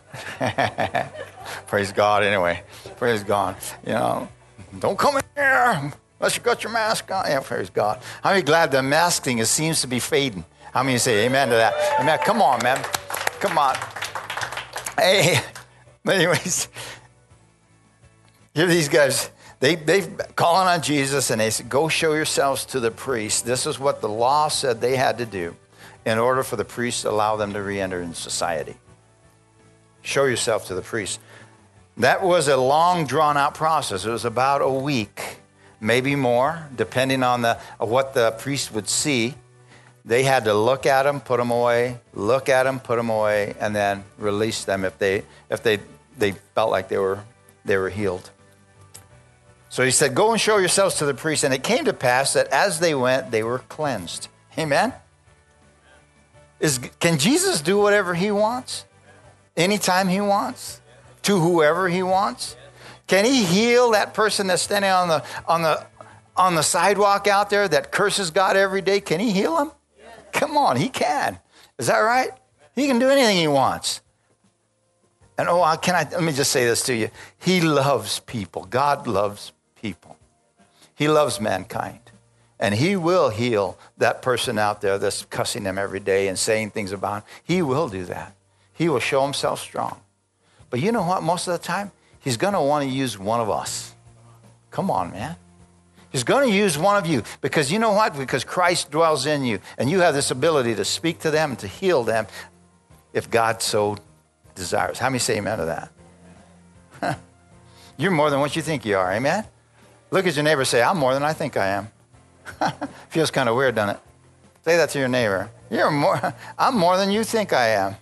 praise God anyway. Praise God. You know, don't come in here unless you got your mask on. Yeah, praise God. How many glad the mask thing seems to be fading? How many say amen to that? Amen. Come on, man. Come on. Hey, but anyways, here these guys, they calling on Jesus, and they said, go show yourselves to the priest. This is what the law said they had to do in order for the priest to allow them to re-enter in society. Show yourself to the priest. That was a long, drawn-out process. It was about a week, maybe more, depending on what the priest would see. They had to look at them, put them away, look at them, put them away, and then release them if they felt like they were healed. So he said, go and show yourselves to the priest. And it came to pass that as they went, they were cleansed. Amen? Can Jesus do whatever he wants? Anytime he wants? To whoever he wants? Can he heal that person that's standing on the sidewalk out there that curses God every day? Can he heal him? Come on, he can. Is that right? He can do anything he wants. And let me just say this to you. He loves people. God loves people. He loves mankind. And he will heal that person out there that's cussing them every day and saying things about him. He will do that. He will show himself strong. But you know what? Most of the time, he's going to want to use one of us. Come on, man. He's going to use one of you. Because you know what? Because Christ dwells in you. And you have this ability to speak to them and to heal them if God so desires. How many say amen to that? You're more than what you think you are. Amen? Look at your neighbor and say, I'm more than I think I am. Feels kind of weird, doesn't it? Say that to your neighbor. I'm more than you think I am.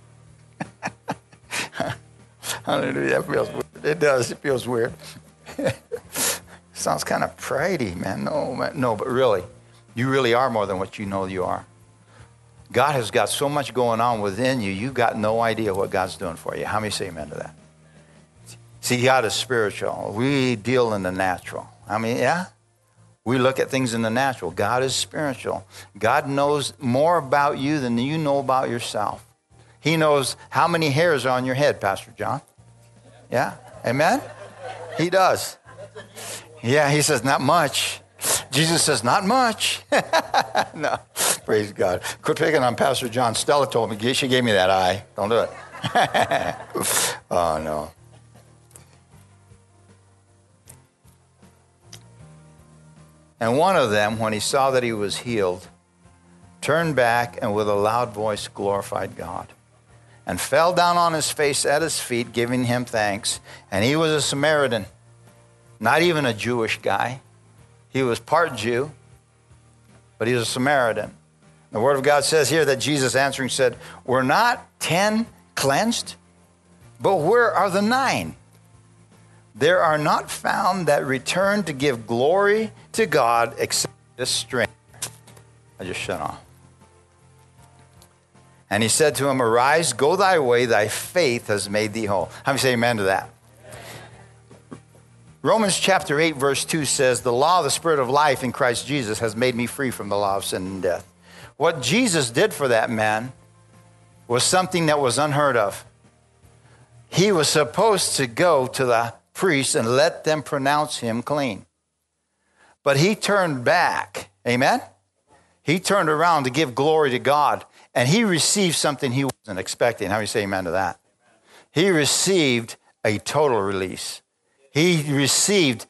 Hallelujah. That feels weird. It does. It feels weird. Sounds kind of pridey, man. No, but really, you really are more than what you know you are. God has got so much going on within you, you've got no idea what God's doing for you. How many say amen to that? See, God is spiritual. We deal in the natural. I mean, yeah? We look at things in the natural. God is spiritual. God knows more about you than you know about yourself. He knows how many hairs are on your head, Pastor John. Yeah? Amen? He does. Yeah, he says, not much. Jesus says, not much. No, praise God. Quit picking on Pastor John. Stella told me, she gave me that eye. Don't do it. Oh, no. And one of them, when he saw that he was healed, turned back and with a loud voice glorified God and fell down on his face at his feet, giving him thanks. And he was a Samaritan, not even a Jewish guy. He was part Jew, but he was a Samaritan. The Word of God says here that Jesus answering said, were not 10 cleansed? But where are the 9? There are not found that return to give glory to God except this stranger. I just shut off. And he said to him, arise, go thy way, thy faith has made thee whole. How many say amen to that? Romans chapter 8, verse 2 says, the law of the Spirit of life in Christ Jesus has made me free from the law of sin and death. What Jesus did for that man was something that was unheard of. He was supposed to go to the priest and let them pronounce him clean. But he turned back. Amen? He turned around to give glory to God, and he received something he wasn't expecting. How do you say amen to that? He received a total release. He received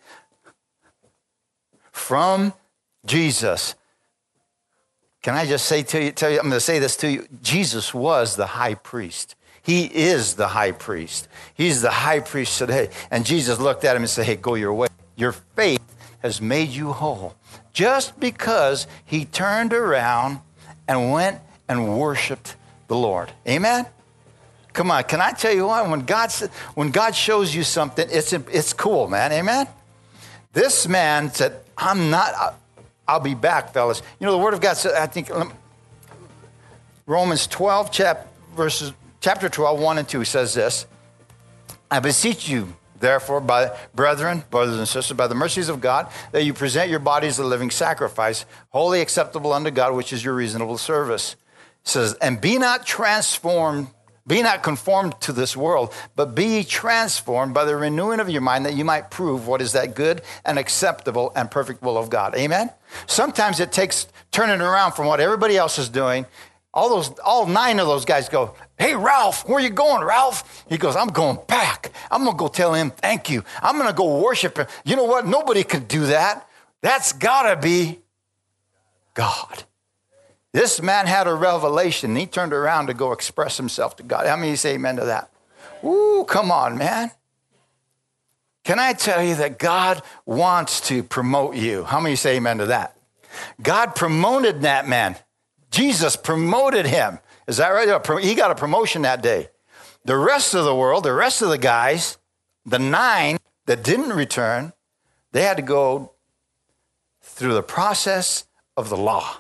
from Jesus. Can I just tell you, I'm going to say this to you. Jesus was the high priest. He is the high priest. He's the high priest today. And Jesus looked at him and said, hey, go your way. Your faith has made you whole. Just because he turned around and went and worshiped the Lord. Amen? Come on, can I tell you what? When God shows you something, it's cool, man. Amen? This man said, I'll be back, fellas. You know, the Word of God said, I think, Romans 12, chapter 12, 1 and 2 says this. I beseech you, therefore, brothers and sisters, by the mercies of God, that you present your bodies a living sacrifice, wholly acceptable unto God, which is your reasonable service. It says, and be not conformed to this world, but be ye transformed by the renewing of your mind, that you might prove what is that good and acceptable and perfect will of God. Amen? Sometimes it takes turning around from what everybody else is doing. All 9 of those guys go, hey, Ralph, where you going, Ralph? He goes, I'm going back. I'm going to go tell him thank you. I'm going to go worship him. You know what? Nobody can do that. That's got to be God. This man had a revelation. He turned around to go express himself to God. How many say amen to that? Ooh, come on, man. Can I tell you that God wants to promote you? How many say amen to that? God promoted that man. Jesus promoted him. Is that right? He got a promotion that day. The rest of the world, the rest of the guys, the 9 that didn't return, they had to go through the process of the law.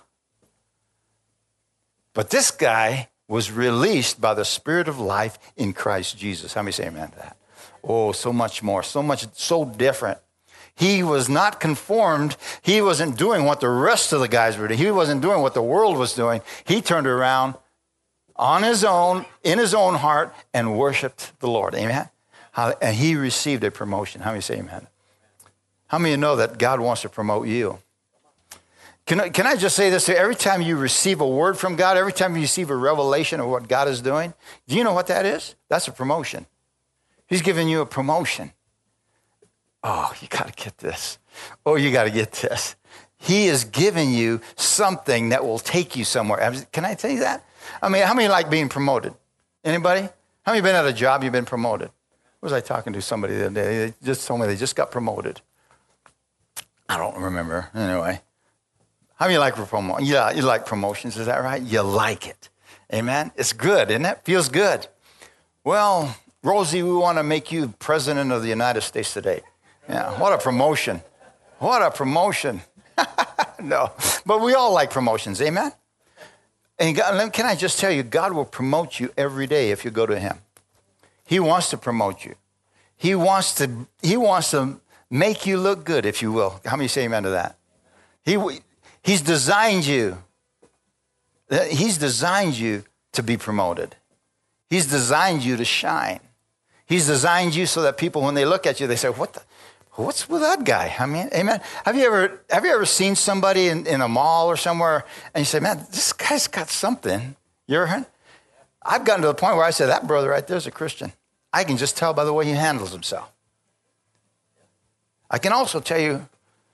But this guy was released by the Spirit of life in Christ Jesus. How many say amen to that? Oh, so much more, so different. He was not conformed. He wasn't doing what the rest of the guys were doing. He wasn't doing what the world was doing. He turned around on his own, in his own heart, and worshiped the Lord. Amen? And he received a promotion. How many say amen? How many know that God wants to promote you? Can I just say this to you? Every time you receive a word from God, every time you receive a revelation of what God is doing, do you know what that is? That's a promotion. He's giving you a promotion. Oh, you got to get this. Oh, you got to get this. He is giving you something that will take you somewhere. Can I tell you that? I mean, how many like being promoted? Anybody? How many been at a job you've been promoted? Was I talking to somebody the other day? They just told me they just got promoted. I don't remember. Anyway. How many like promotion? Yeah, you like promotions. Is that right? You like it. Amen? It's good, isn't it? Feels good. Well, Rosie, we want to make you president of the United States today. Yeah, what a promotion. What a promotion. No, but we all like promotions. Amen? And God, can I just tell you, God will promote you every day if you go to him. He wants to promote you. He wants to make you look good, if you will. How many say amen to that? He's designed you. He's designed you to be promoted. He's designed you to shine. He's designed you so that people, when they look at you, they say, what's with that guy? I mean, amen. Have you ever seen somebody in a mall or somewhere and you say, man, this guy's got something. You ever heard? I've gotten to the point where I say, that brother right there is a Christian. I can just tell by the way he handles himself. I can also tell you,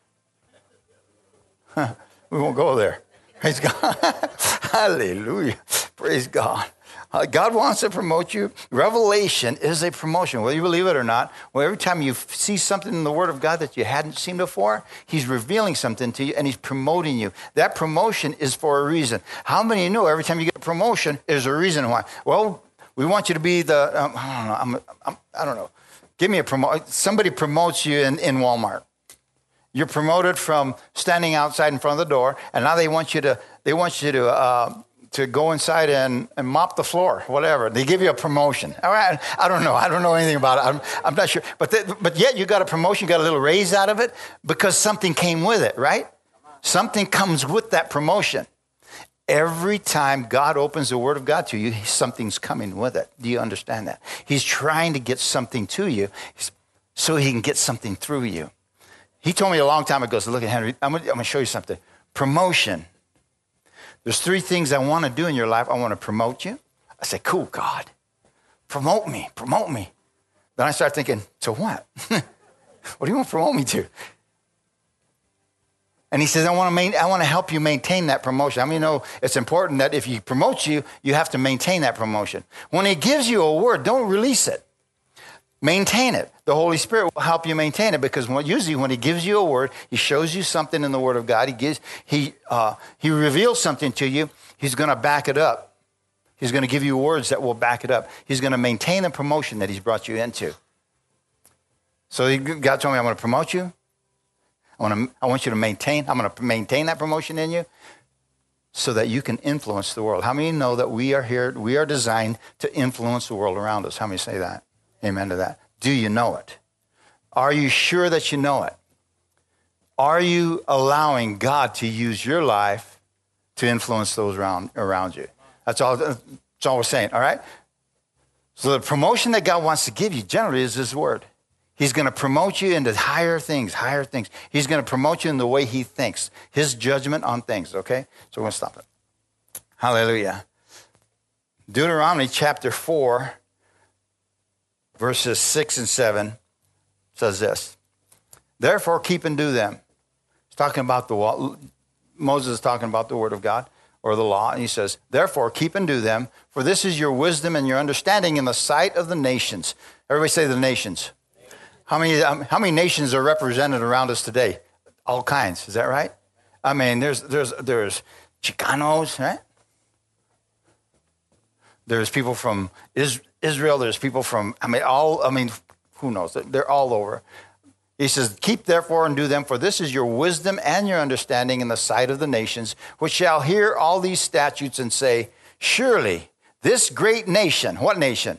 we won't go there. Praise God. Hallelujah. Praise God. God wants to promote you. Revelation is a promotion, whether you believe it or not. Well, every time you see something in the Word of God that you hadn't seen before, he's revealing something to you and he's promoting you. That promotion is for a reason. How many know every time you get a promotion, there's a reason why? Well, we want you to be the, I don't know. Give me a promotion. Somebody promotes you in Walmart. You're promoted from standing outside in front of the door, and now they want you to go inside and mop the floor, whatever. They give you a promotion. All right, I don't know. I don't know anything about it. I'm not sure. But yet you got a promotion, you got a little raise out of it because something came with it, right? Something comes with that promotion. Every time God opens the Word of God to you, something's coming with it. Do you understand that? He's trying to get something to you so he can get something through you. He told me a long time ago, so look at Henry, I'm going to show you something. Promotion. There's 3 things I want to do in your life. I want to promote you. I say, cool, God. Promote me. Then I start thinking, to what? What do you want to promote me to? And he says, I want to help you maintain that promotion. I mean, you know, it's important that if he promotes you, you have to maintain that promotion. When he gives you a word, don't release it. Maintain it. The Holy Spirit will help you maintain it because usually when he gives you a word, he shows you something in the Word of God. He reveals something to you. He's going to back it up. He's going to give you words that will back it up. He's going to maintain the promotion that he's brought you into. So God told me, I'm going to promote you. I want you to maintain. I'm going to maintain that promotion in you so that you can influence the world. How many know that we are here, we are designed to influence the world around us? How many say that? Amen to that. Do you know it? Are you sure that you know it? Are you allowing God to use your life to influence those around you? That's all we're saying, all right? So the promotion that God wants to give you generally is His word. He's going to promote you into higher things. He's going to promote you in the way He thinks, His judgment on things, okay? So we're going to stop it. Hallelujah. Deuteronomy chapter 4, verses 6 and 7 says this. Therefore, keep and do them. He's talking about the law. Moses is talking about the word of God or the law. And he says, therefore, keep and do them, for this is your wisdom and your understanding in the sight of the nations. Everybody say the nations. How many nations are represented around us today? All kinds. Is that right? I mean, there's Chicanos, right? There's people from Israel. There's people from, who knows? They're all over. He says, keep therefore and do them, for this is your wisdom and your understanding in the sight of the nations, which shall hear all these statutes and say, surely this great nation, what nation?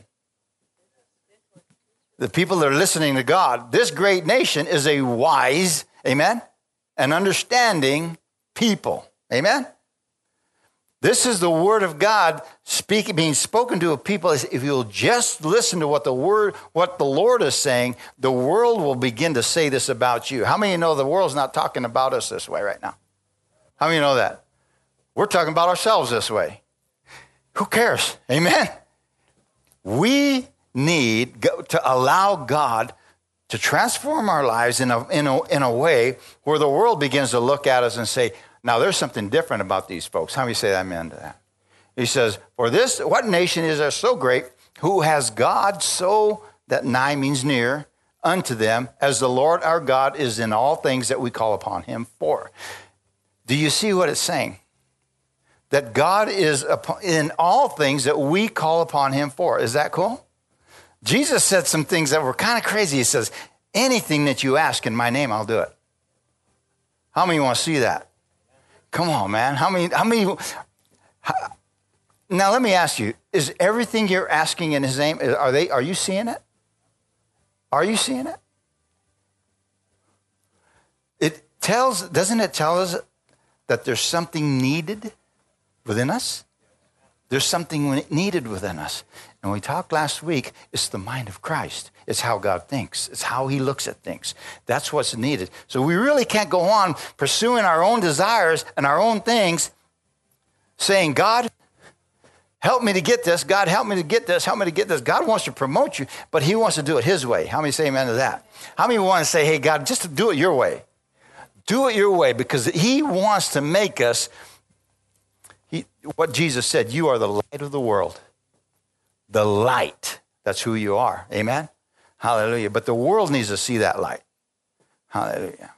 The people that are listening to God, this great nation is a wise, amen, and understanding people, amen? This is the word of God being spoken to a people. If you'll just listen to what the Lord is saying, the world will begin to say this about you. How many of you know the world's not talking about us this way right now? How many of you know that? We're talking about ourselves this way. Who cares? Amen? We need to allow God to transform our lives in a way where the world begins to look at us and say, now, there's something different about these folks. How many say amen to that? He says, for this, what nation is there so great, who has God so that nigh means near unto them, as the Lord our God is in all things that we call upon him for? Do you see what it's saying? That God is in all things that we call upon him for. Is that cool? Jesus said some things that were kind of crazy. He says, anything that you ask in my name, I'll do it. How many want to see that? Come on, man. How many? Now, let me ask you, is everything you're asking in his name, are you seeing it? Are you seeing it? Doesn't it tell us that there's something needed within us? There's something needed within us. And we talked last week, it's the mind of Christ. It's how God thinks. It's how he looks at things. That's what's needed. So we really can't go on pursuing our own desires and our own things, saying, God, help me to get this. God, help me to get this. Help me to get this. God wants to promote you, but he wants to do it his way. How many say amen to that? How many want to say, hey, God, just do it your way? Do it your way, because he wants to make us, what Jesus said, you are the light of the world. The light. That's who you are. Amen? Hallelujah. But the world needs to see that light. Hallelujah.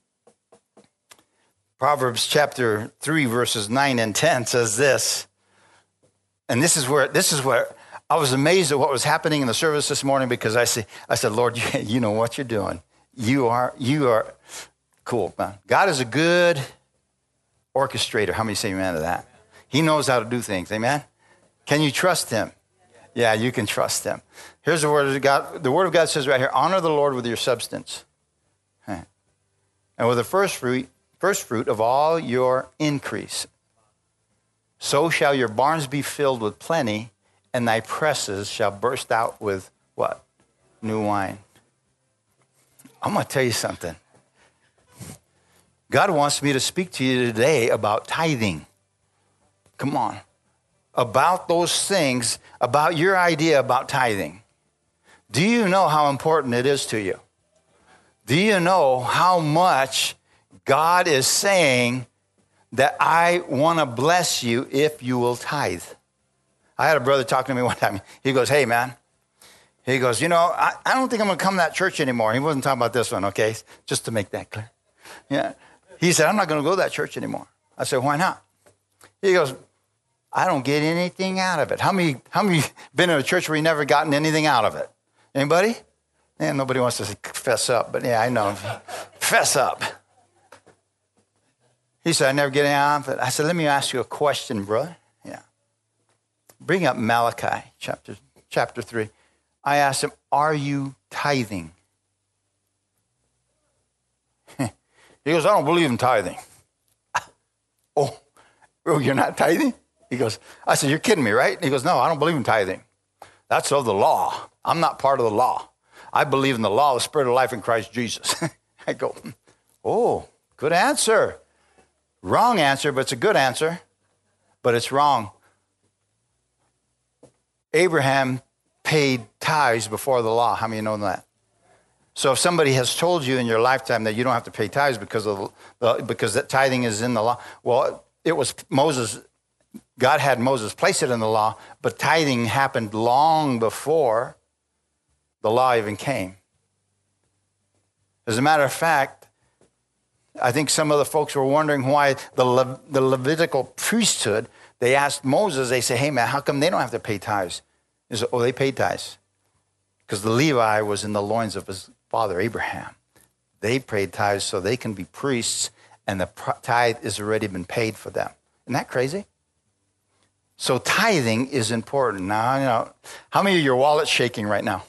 Proverbs chapter 3, verses 9 and 10 says this. And this is where I was amazed at what was happening in the service this morning, because I said, Lord, you know what you're doing. You are cool, man. God is a good orchestrator. How many say amen to that? He knows how to do things. Amen? Can you trust him? Yeah, you can trust him. Here's the word of God. The word of God says right here, honor the Lord with your substance. And with the first fruit of all your increase. So shall your barns be filled with plenty, and thy presses shall burst out with what? New wine. I'm going to tell you something. God wants me to speak to you today about tithing. Come on. About those things, about your idea about tithing. Do you know how important it is to you? Do you know how much God is saying that I want to bless you if you will tithe? I had a brother talking to me one time. He goes, hey, man. He goes, I don't think I'm going to come to that church anymore. He wasn't talking about this one, okay? Just to make that clear. Yeah. He said, I'm not going to go to that church anymore. I said, why not? He goes, I don't get anything out of it. How many been in a church where you never gotten anything out of it? Anybody? Yeah, nobody wants to fess up, but yeah, I know. Fess up. He said, I never get anything out of it. I said, let me ask you a question, brother. Yeah. Bring up Malachi, chapter 3. I asked him, are you tithing? He goes, I don't believe in tithing. Oh, you're not tithing? He goes, I said, you're kidding me, right? He goes, no, I don't believe in tithing. That's of the law. I'm not part of the law. I believe in the law, the spirit of life in Christ Jesus. I go, oh, good answer. Wrong answer, but it's a good answer. But it's wrong. Abraham paid tithes before the law. How many know that? So if somebody has told you in your lifetime that you don't have to pay tithes because that tithing is in the law, well, it was Moses. God had Moses place it in the law, but tithing happened long before the law even came. As a matter of fact, I think some of the folks were wondering why the Levitical priesthood, they asked Moses, they say, hey man, how come they don't have to pay tithes? He said, oh, they paid tithes. Because the Levi was in the loins of his father Abraham. They paid tithes so they can be priests, and the tithe has already been paid for them. Isn't that crazy? So tithing is important. Now, you know, how many of your wallets shaking right now?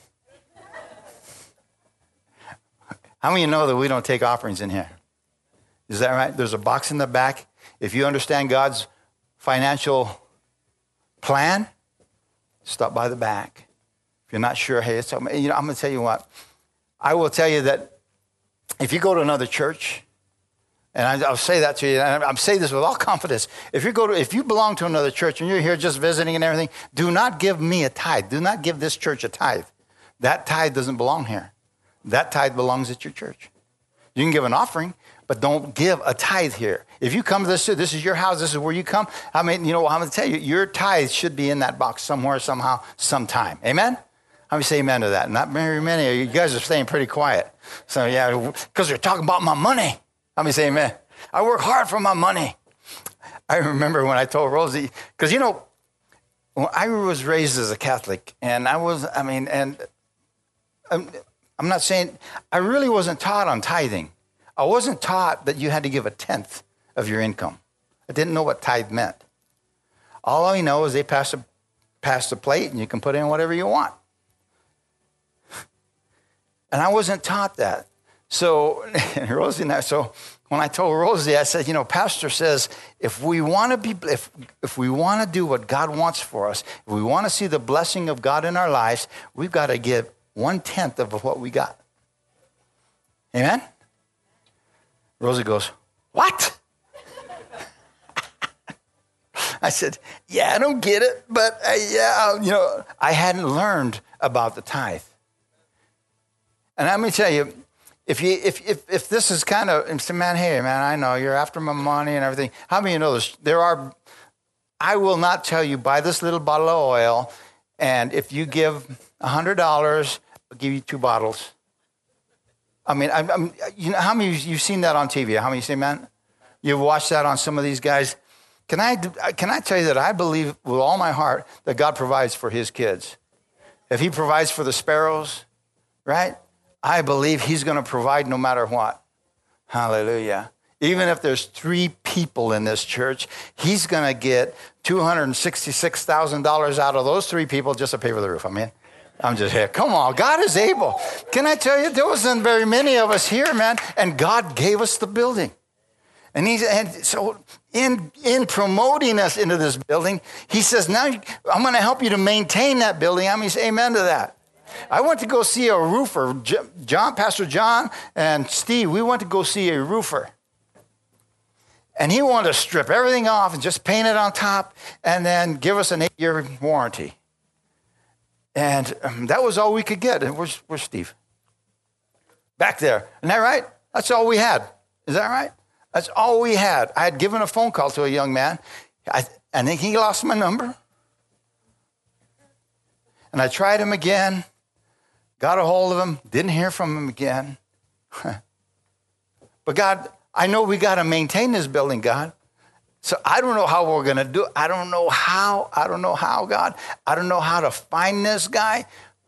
How many of you know that we don't take offerings in here? Is that right? There's a box in the back. If you understand God's financial plan, stop by the back. If you're not sure, hey, I'm going to tell you what. I will tell you that if you go to another church, and I'll say that to you, and I'm saying this with all confidence. If you belong to another church and you're here just visiting and everything, do not give me a tithe. Do not give this church a tithe. That tithe doesn't belong here. That tithe belongs at your church. You can give an offering, but don't give a tithe here. If you come to this is your house, this is where you come. I mean, you know, I'm going to tell you, your tithe should be in that box somewhere, somehow, sometime. Amen? How many say amen to that? Not very many. You guys are staying pretty quiet. So, yeah, because you're talking about my money. How many say amen? I work hard for my money. I remember when I told Rosie, because, you know, when I was raised as a Catholic, and I'm not saying, I really wasn't taught on tithing. I wasn't taught that you had to give a tenth of your income. I didn't know what tithe meant. All I know is they pass the plate and you can put in whatever you want. And I wasn't taught that. So Rosie and I, so when I told Rosie, I said, you know, Pastor says, if we want to do what God wants for us, if we want to see the blessing of God in our lives, we've got to give 1/10 of what we got. Amen? Rosie goes, what? I said, yeah, I don't get it, but I hadn't learned about the tithe. And let me tell you, if this is kind of, man, hey, man, I know you're after my money and everything. How many of you know this? I will not tell you, buy this little bottle of oil, and if you give $100, I'll give you 2 bottles. I mean, you know, how many of you've seen that on TV? How many say, man? You've watched that on some of these guys. Can I tell you that I believe with all my heart that God provides for his kids? If he provides for the sparrows, right? I believe he's going to provide no matter what. Hallelujah. Even if there's 3 people in this church, he's going to get $266,000 out of those 3 people just to pay for the roof. I mean, I'm just here. Come on, God is able. Can I tell you, there wasn't very many of us here, man, and God gave us the building. And so in promoting us into this building, he says, now I'm going to help you to maintain that building. I mean, say amen to that. I went to go see a roofer. Pastor John and Steve, we went to go see a roofer. And he wanted to strip everything off and just paint it on top and then give us an 8-year warranty. And that was all we could get. And where's Steve? Back there. Isn't that right? That's all we had. Is that right? That's all we had. I had given a phone call to a young man, and then he lost my number. And I tried him again, got a hold of him, didn't hear from him again. But God, I know we got to maintain this building, God. So I don't know how we're going to do it. I don't know how, God. I don't know how to find this guy.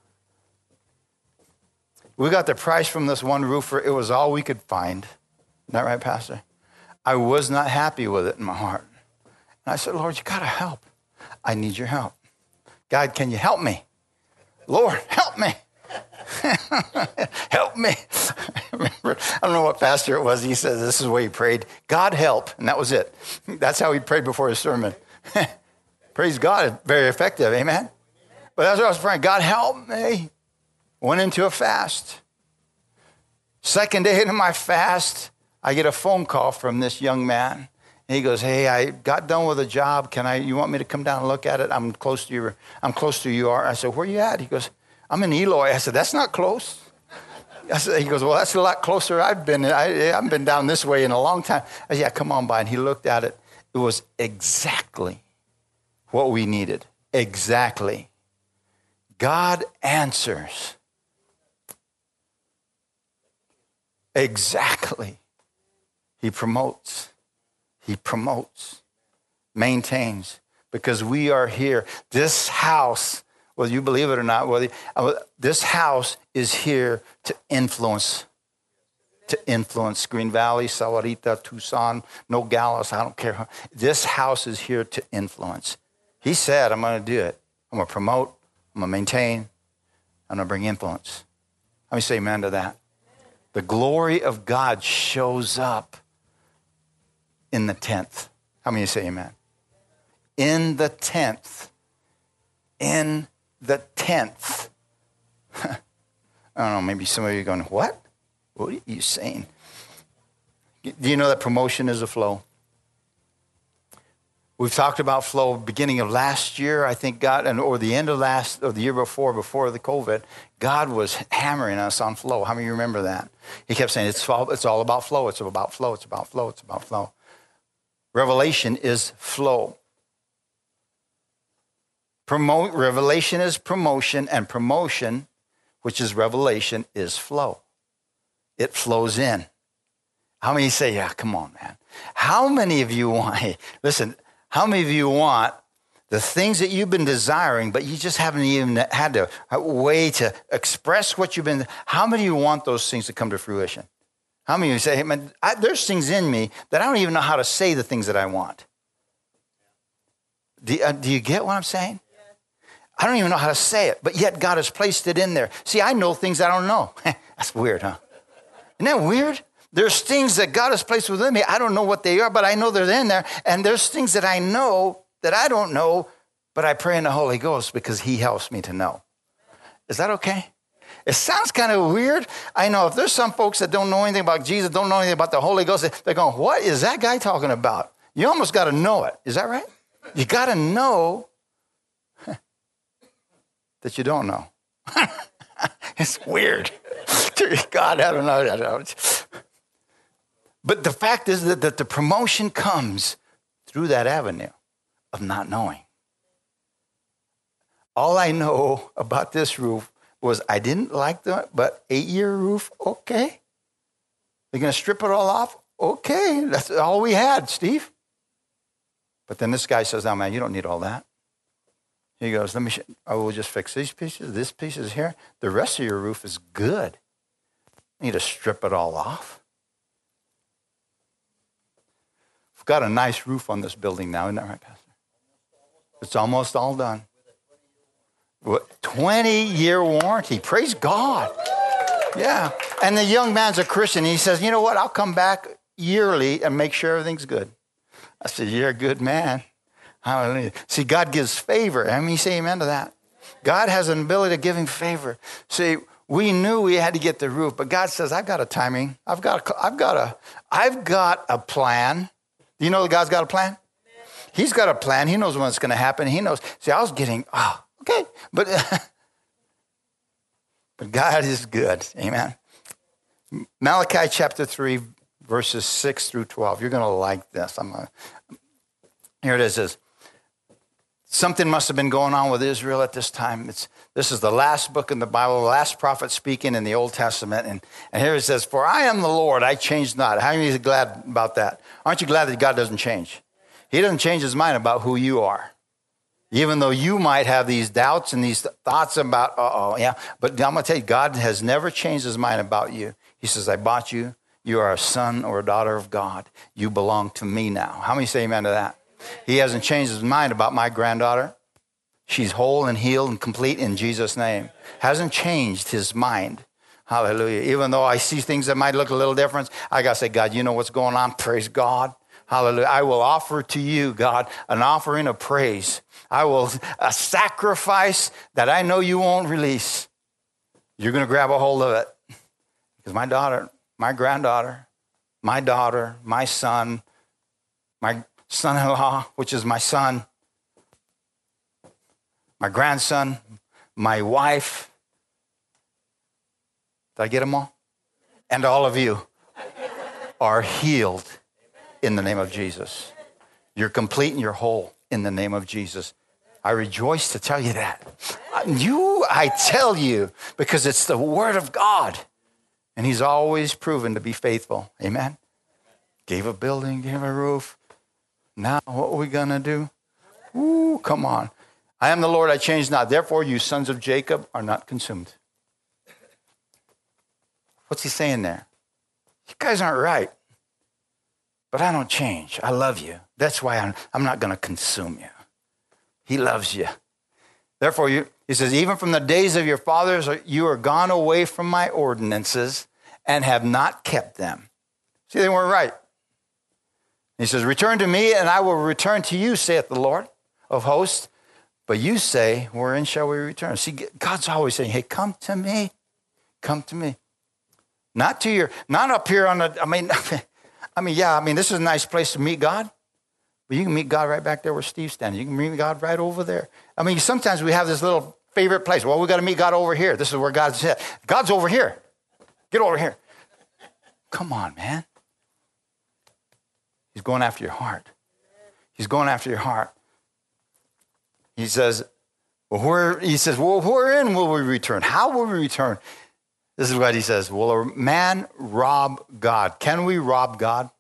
We got the price from this one roofer. It was all we could find. Isn't that right, Pastor? I was not happy with it in my heart. And I said, Lord, you got to help. I need your help. God, can you help me? Lord, help me. Help me. Remember, I don't know what pastor it was. He said this is the way he prayed. God help. And that was it. That's how he prayed before his sermon. Praise God. Very effective. Amen. But that's what I was praying. God help me. Went into a fast. Second day into my fast, I get a phone call from this young man. And he goes, hey, I got done with a job. You want me to come down and look at it? I'm close to you. I said, where you at? He goes, I'm in Eloy. I said, that's not close. He goes, well, that's a lot closer. I haven't been down this way in a long time. I said, yeah, come on by. And he looked at it. It was exactly what we needed. Exactly. God answers. Exactly. He promotes, maintains, because we are here. This house, whether you believe it or not, this house is here to influence Green Valley, Sahuarita, Tucson, Nogales, I don't care. This house is here to influence. He said, I'm going to do it. I'm going to promote, I'm going to maintain, I'm going to bring influence. Let me say amen to that. The glory of God shows up in the 10th. How many say amen? In the 10th. In the 10th. I don't know, maybe some of you are going, what? What are you saying? Do you know that promotion is a flow? We've talked about flow beginning of last year, I think God, or the end of the year before the COVID, God was hammering us on flow. How many of you remember that? He kept saying, it's all about flow, it's about flow, it's about flow, it's about flow. Revelation is flow. Revelation is promotion, and promotion, which is revelation, is flow. It flows in. How many say, yeah, come on, man. How many of you want, hey, listen, how many of you want the things that you've been desiring, but you just haven't even had a way to express what you've been, how many of you want those things to come to fruition? How many of you say, hey, man, there's things in me that I don't even know how to say the things that I want? Do you get what I'm saying? I don't even know how to say it, but yet God has placed it in there. See, I know things I don't know. That's weird, huh? Isn't that weird? There's things that God has placed within me. I don't know what they are, but I know they're in there. And there's things that I know that I don't know, but I pray in the Holy Ghost because he helps me to know. Is that okay? It sounds kind of weird. I know if there's some folks that don't know anything about Jesus, don't know anything about the Holy Ghost, they're going, what is that guy talking about? You almost got to know it. Is that right? You got to know that you don't know. It's weird. God, I don't know. But the fact is that the promotion comes through that avenue of not knowing. All I know about this roof was I didn't like but 8-year roof, okay. They're going to strip it all off? Okay, that's all we had, Steve. But then this guy says, oh, man, you don't need all that. He goes, I will just fix these pieces, this piece is here. The rest of your roof is good. You need to strip it all off. We've got a nice roof on this building now, isn't that right, Pastor? It's almost all done. 20-year warranty. Praise God. Yeah. And the young man's a Christian. He says, you know what? I'll come back yearly and make sure everything's good. I said, you're a good man. Hallelujah. See, God gives favor. I mean, say amen to that. God has an ability to give him favor. See, we knew we had to get the roof, but God says, I've got a timing. I've got a plan. Do you know that God's got a plan? He's got a plan. He knows when it's going to happen. He knows. See, I was getting, okay. But God is good. Amen. Malachi chapter 3, verses 6 through 12. You're going to like this. Here it is. Something must have been going on with Israel at this time. This is the last book in the Bible, the last prophet speaking in the Old Testament. And here it says, for I am the Lord, I change not. How are you glad about that? Aren't you glad that God doesn't change? He doesn't change his mind about who you are. Even though you might have these doubts and these thoughts about, yeah. But I'm going to tell you, God has never changed his mind about you. He says, I bought you. You are a son or a daughter of God. You belong to me now. How many say amen to that? He hasn't changed his mind about my granddaughter. She's whole and healed and complete in Jesus' name. Hasn't changed his mind Hallelujah. Even though I see things that might look a little different, I got to say, God, you know what's going on. Praise God. Hallelujah. I will offer to you, God, an offering of praise. I will, a sacrifice that I know you won't release. You're going to grab a hold of it. Because my daughter, my granddaughter, my daughter, my son, my son-in-law, which is my son, my grandson, my wife. Did I get them all? And all of you are healed in the name of Jesus. You're complete and you're whole in the name of Jesus. I rejoice to tell you that. I tell you, because it's the word of God. And he's always proven to be faithful. Amen. Gave a building, gave a roof. Now what are we going to do? Ooh, come on. I am the Lord, I change not. Therefore, you sons of Jacob are not consumed. What's he saying there? You guys aren't right. But I don't change. I love you. That's why I'm not going to consume you. He loves you. Therefore, he says, even from the days of your fathers, you are gone away from my ordinances and have not kept them. See, they weren't right. He says, return to me and I will return to you, saith the Lord of hosts. But you say, wherein shall we return? See, God's always saying, hey, come to me. Come to me. Not up here on the, this is a nice place to meet God. But you can meet God right back there where Steve's standing. You can meet God right over there. Sometimes we have this little favorite place. Well, we got to meet God over here. This is where God's at. God's over here. Get over here. Come on, man. He's going after your heart. He's going after your heart. He says, wherein will we return? How will we return? This is what he says. Will a man rob God? Can we rob God?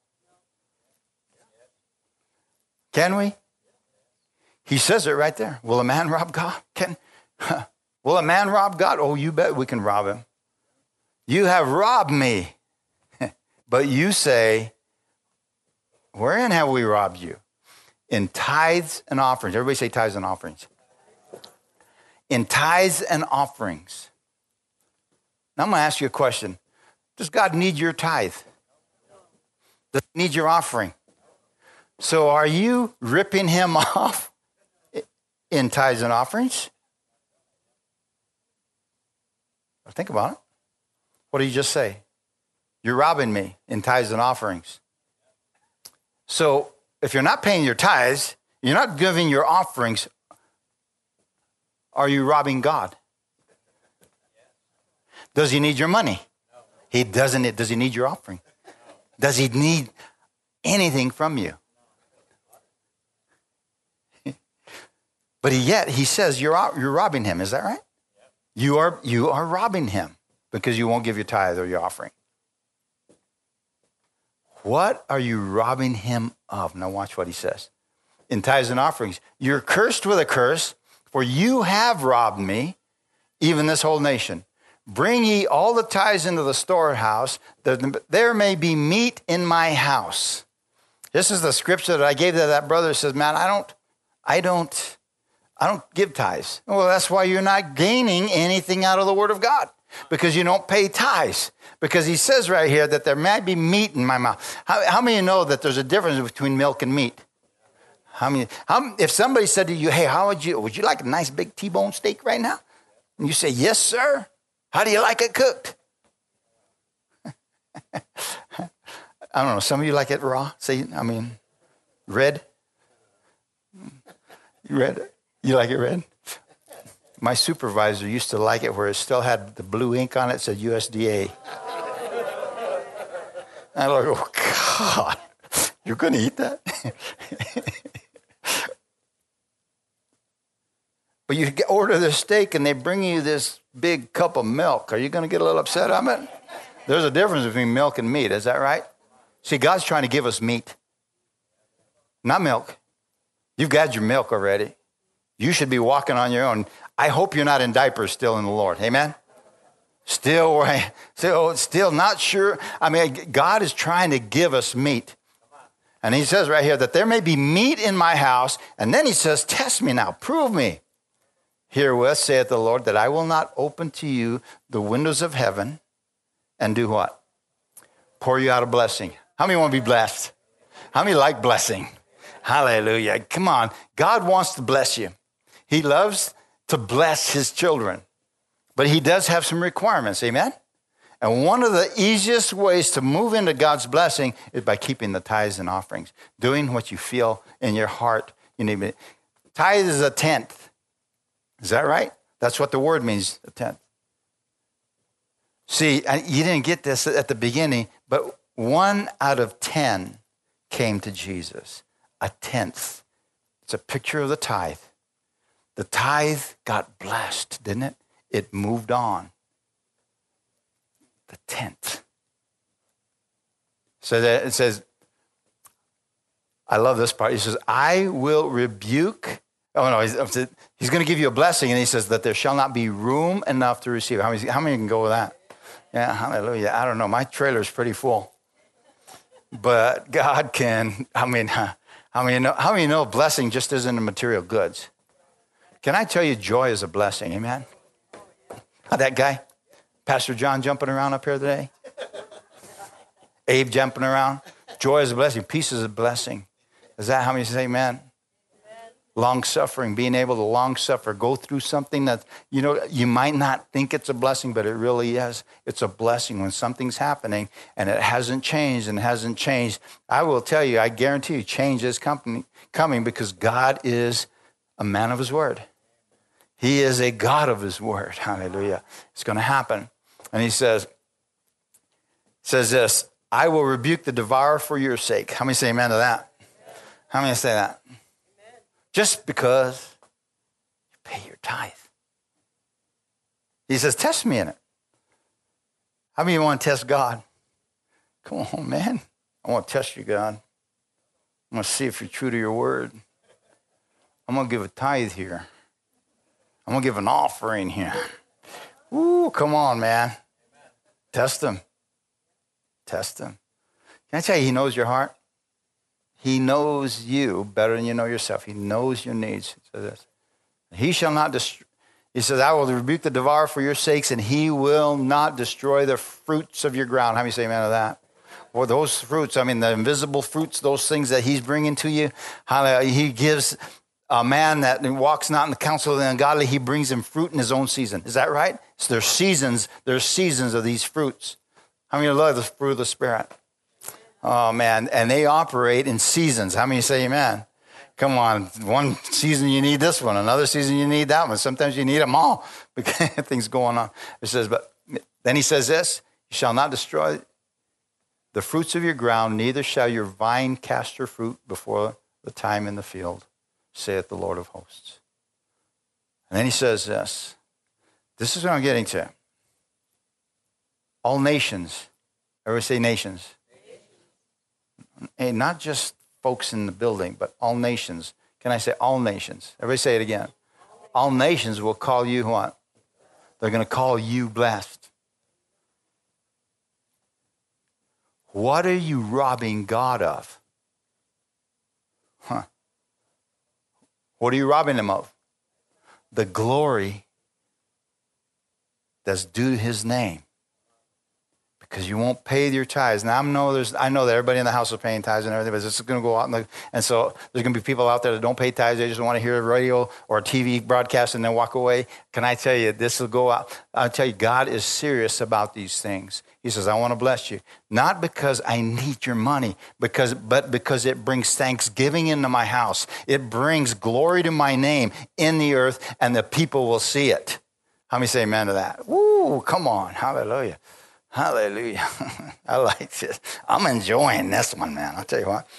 Can we? He says it right there. Will a man rob God? Will a man rob God? Oh, you bet we can rob him. You have robbed me. But you say, wherein have we robbed you? In tithes and offerings. Everybody say tithes and offerings. In tithes and offerings. Now I'm going to ask you a question. Does God need your tithe? Does he need your offering? So are you ripping him off in tithes and offerings? Think about it. What did you just say? You're robbing me in tithes and offerings. So if you're not paying your tithes, you're not giving your offerings, are you robbing God? Does he need your money? He doesn't. Does he need your offering? Does he need anything from you? But yet he says you're robbing him. Is that right? You are robbing him because you won't give your tithe or your offering. What are you robbing him of? Now watch what he says. In tithes and offerings, you're cursed with a curse, for you have robbed me, even this whole nation. Bring ye all the tithes into the storehouse, that there may be meat in my house. This is the scripture that I gave to that brother. It says, man, I don't give tithes. Well, that's why you're not gaining anything out of the word of God, because you don't pay tithes. Because he says right here that there might be meat in my mouth. How many of you know that there's a difference between milk and meat? If somebody said to you, hey, would you like a nice big T-bone steak right now? And you say, yes, sir. How do you like it cooked? I don't know. Some of you like it raw. Red. Red. You like it red? My supervisor used to like it where it still had the blue ink on it, said USDA. I'm like, oh, God, you're going to eat that? But you order the steak and they bring you this big cup of milk. Are you going to get a little upset on it? There's a difference between milk and meat. Is that right? See, God's trying to give us meat, not milk. You've got your milk already. You should be walking on your own. I hope you're not in diapers still in the Lord. Amen? Still not sure. God is trying to give us meat. And he says right here that there may be meat in my house. And then he says, test me now. Prove me. Herewith, saith the Lord, that I will not open to you the windows of heaven and do what? Pour you out a blessing. How many want to be blessed? How many like blessing? Hallelujah. Come on. God wants to bless you. He loves to bless his children. But he does have some requirements. Amen? And one of the easiest ways to move into God's blessing is by keeping the tithes and offerings, doing what you feel in your heart you need. Tithe is a tenth. Is that right? That's what the word means, a tenth. See, you didn't get this at the beginning, but 1 out of 10 came to Jesus. A tenth. It's a picture of the tithe. The tithe got blessed, didn't it? It moved on. The tenth. So that it says, I love this part. He says, I will rebuke. Oh, no, he's going to give you a blessing. And he says that there shall not be room enough to receive. How many can go with that? Yeah, hallelujah. I don't know. My trailer's pretty full. But God can, how many know blessing just isn't in material goods? Can I tell you joy is a blessing? Amen? That guy, Pastor John jumping around up here today. Abe jumping around. Joy is a blessing. Peace is a blessing. Is that how many say amen? Long suffering, being able to long suffer, go through something that, you might not think it's a blessing, but it really is. It's a blessing when something's happening and it hasn't changed and hasn't changed. I will tell you, I guarantee you, change is coming because God is a man of his word. He is a God of his word. Hallelujah. It's going to happen. And he says this, I will rebuke the devourer for your sake. How many say amen to that? How many say that? Just because you pay your tithe. He says, test me in it. How many want to test God? Come on, man. I want to test you, God. I'm going to see if you're true to your word. I'm going to give a tithe here. I'm going to give an offering here. Ooh, come on, man. Test him. Test him. Can I tell you, he knows your heart? He knows you better than you know yourself. He knows your needs. He says this. He shall not destroy. He says, I will rebuke the devourer for your sakes, and he will not destroy the fruits of your ground. How many say amen to that? Well, those fruits, the invisible fruits, those things that he's bringing to you. He gives a man that walks not in the counsel of the ungodly, he brings him fruit in his own season. Is that right? So there's seasons of these fruits. How many love the fruit of the Spirit? Oh, man. And they operate in seasons. How many say amen? Come on. One season you need this one. Another season you need that one. Sometimes you need them all because things going on. It says, but then he says this, you shall not destroy the fruits of your ground, neither shall your vine cast her fruit before the time in the field, saith the Lord of hosts. And then he says this. This is what I'm getting to. All nations. Everybody say nations. And not just folks in the building, but all nations. Can I say all nations? Everybody say it again. All nations will call you what? They're going to call you blessed. What are you robbing God of? What are you robbing him of? The glory that's due to his name. Because you won't pay your tithes. Now, I know that everybody in the house is paying tithes and everything, but this is going to go out. And so there's going to be people out there that don't pay tithes. They just want to hear a radio or a TV broadcast and then walk away. Can I tell you, this will go out. I'll tell you, God is serious about these things. He says, I want to bless you. Not because I need your money, but because it brings thanksgiving into my house. It brings glory to my name in the earth, and the people will see it. How many say amen to that? Woo, come on. Hallelujah. Hallelujah. I like this. I'm enjoying this one, man. I'll tell you what.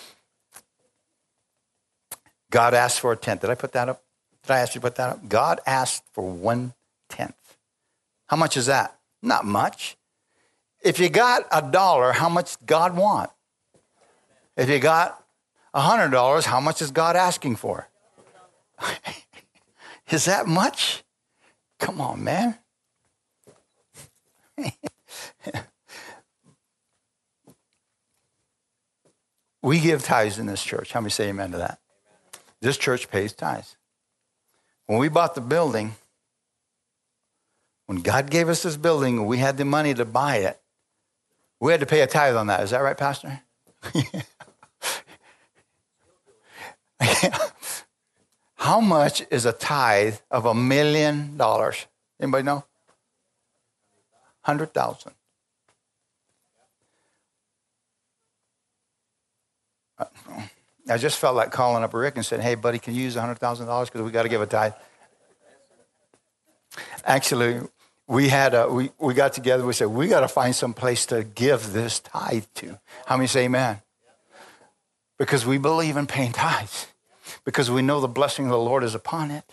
God asked for a tenth. Did I put that up? Did I ask you to put that up? God asked for 1/10. How much is that? Not much. If you got $1, how much does God want? If you got $100, how much is God asking for? Is that much? Come on, man. We give tithes in this church. How many say amen to that? This church pays tithes. When we bought the building, when God gave us this building, we had the money to buy it. We had to pay a tithe on that. Is that right, Pastor? How much is a tithe of $1 million? Anybody know? 100,000. I just felt like calling up Rick and saying, hey, buddy, can you use $100,000 because we got to give a tithe? Actually, we got together. We said, we got to find some place to give this tithe to. How many say amen? Because we believe in paying tithes. Because we know the blessing of the Lord is upon it.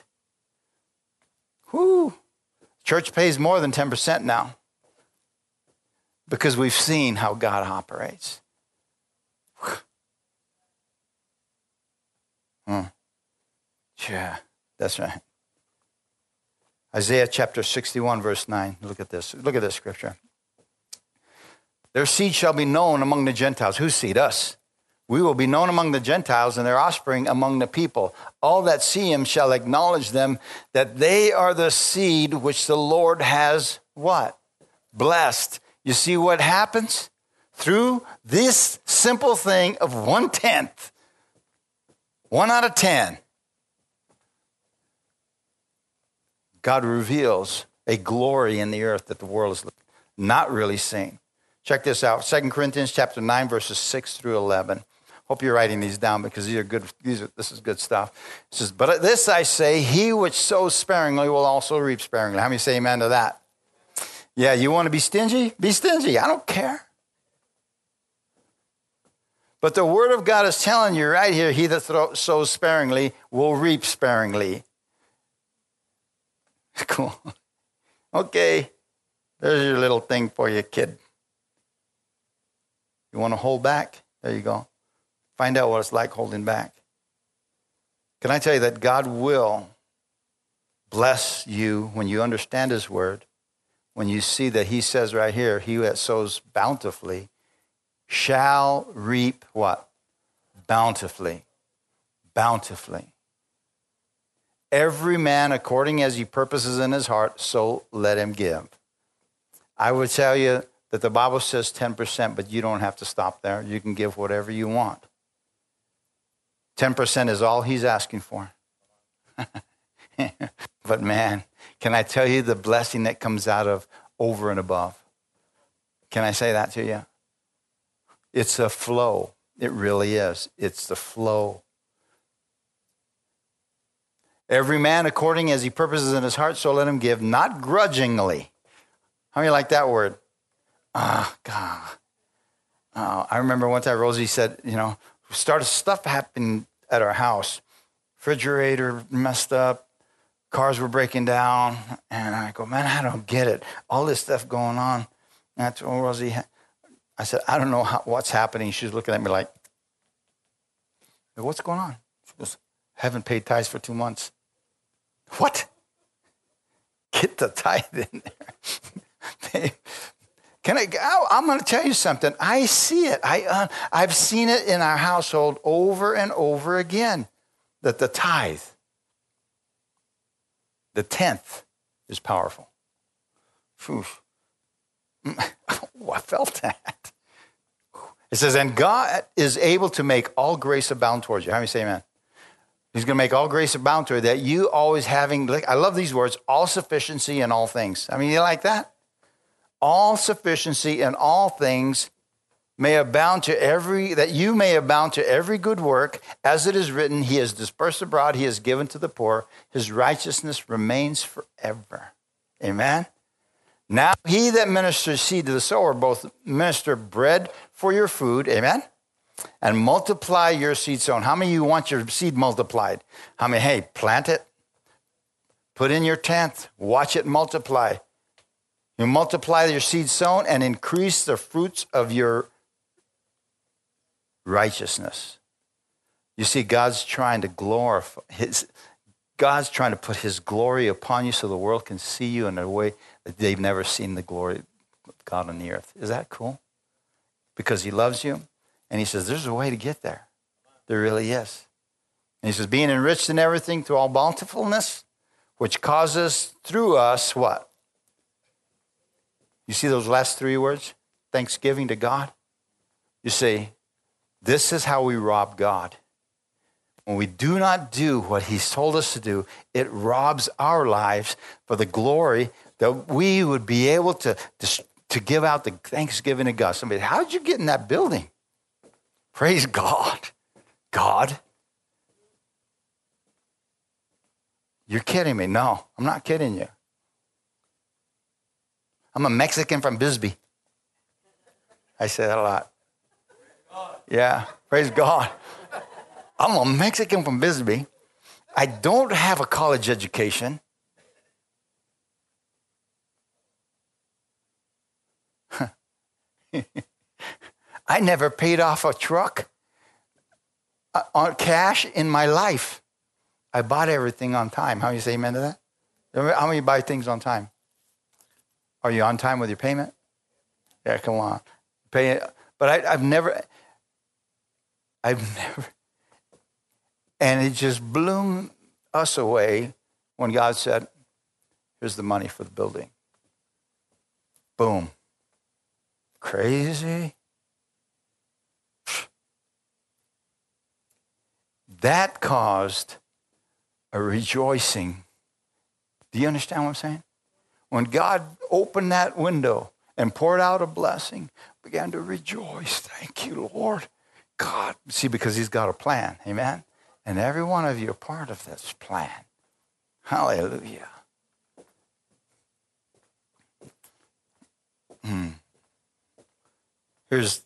Whoo! Church pays more than 10% now. Because we've seen how God operates. Yeah, that's right. Isaiah chapter 61, verse 9. Look at this. Look at this scripture. Their seed shall be known among the Gentiles. Whose seed? Us. We will be known among the Gentiles and their offspring among the people. All that see him shall acknowledge them that they are the seed which the Lord has what? Blessed. You see what happens? Through this simple thing of 1/10. 1 out of 10. God reveals a glory in the earth that the world is not really seeing. Check this out. 2 Corinthians chapter 9, verses 6 through 11. Hope you're writing these down because these are good. This is good stuff. It says, but this I say, he which sows sparingly will also reap sparingly. How many say amen to that? Yeah, you want to be stingy? Be stingy. I don't care. But the word of God is telling you right here, he that sows sparingly will reap sparingly. Cool. Okay. There's your little thing for you, kid. You want to hold back? There you go. Find out what it's like holding back. Can I tell you that God will bless you when you understand his word, when you see that he says right here, he that sows bountifully shall reap what? Bountifully. Bountifully. Every man according as he purposes in his heart, so let him give. I would tell you that the Bible says 10%, but you don't have to stop there. You can give whatever you want. 10% is all he's asking for. But man, can I tell you the blessing that comes out of over and above? Can I say that to you? It's a flow. It really is. It's the flow. Every man according as he purposes in his heart, so let him give, not grudgingly. How many like that word? God. I remember one time Rosie said, started stuff happening at our house. Refrigerator messed up. Cars were breaking down. And I go, man, I don't get it. All this stuff going on. And I told Rosie, I said, I don't know what's happening. She's looking at me like, what's going on? She goes, haven't paid tithes for 2 months. What? Get the tithe in there. I'm going to tell you something. I see it. I've seen it in our household over and over again, that the tithe, the 10th, is powerful. Oof. Oh, I felt that. It says, and God is able to make all grace abound towards you. How many say amen? He's going to make all grace abound toward you, that you always having, I love these words, all sufficiency in all things. I mean, you like that? All sufficiency in all things may abound to that you may abound to every good work, as it is written, he has dispersed abroad, he has given to the poor, his righteousness remains forever. Amen? Now he that ministers seed to the sower, both minister bread for your food, amen? And multiply your seed sown. How many of you want your seed multiplied? How many, hey, plant it, put in your 10th, watch it multiply. You multiply your seed sown and increase the fruits of your righteousness. You see, God's trying to glorify God's trying to put his glory upon you so the world can see you in a way that they've never seen the glory of God on the earth. Is that cool? Because he loves you. And he says, there's a way to get there. There really is. And he says, being enriched in everything through all bountifulness, which causes through us what? You see those last 3 words? thanksgiving to God? You see, this is how we rob God. When we do not do what he's told us to do, it robs our lives for the glory that we would be able to give out the thanksgiving to God. Somebody, how did you get in that building? Praise God. God. You're kidding me. No, I'm not kidding you. I'm a Mexican from Bisbee. I say that a lot. Yeah, praise God. I'm a Mexican from Bisbee. I don't have a college education. I never paid off a truck on cash in my life. I bought everything on time. How many say amen to that? How many buy things on time? Are you on time with your payment? Yeah, come on. Pay it. But I've never, and it just blew us away when God said, here's the money for the building. Boom. Crazy. That caused a rejoicing. Do you understand what I'm saying? When God opened that window and poured out a blessing, began to rejoice. Thank you, Lord. God, see, because he's got a plan. Amen? And every one of you are part of this plan. Hallelujah. Here's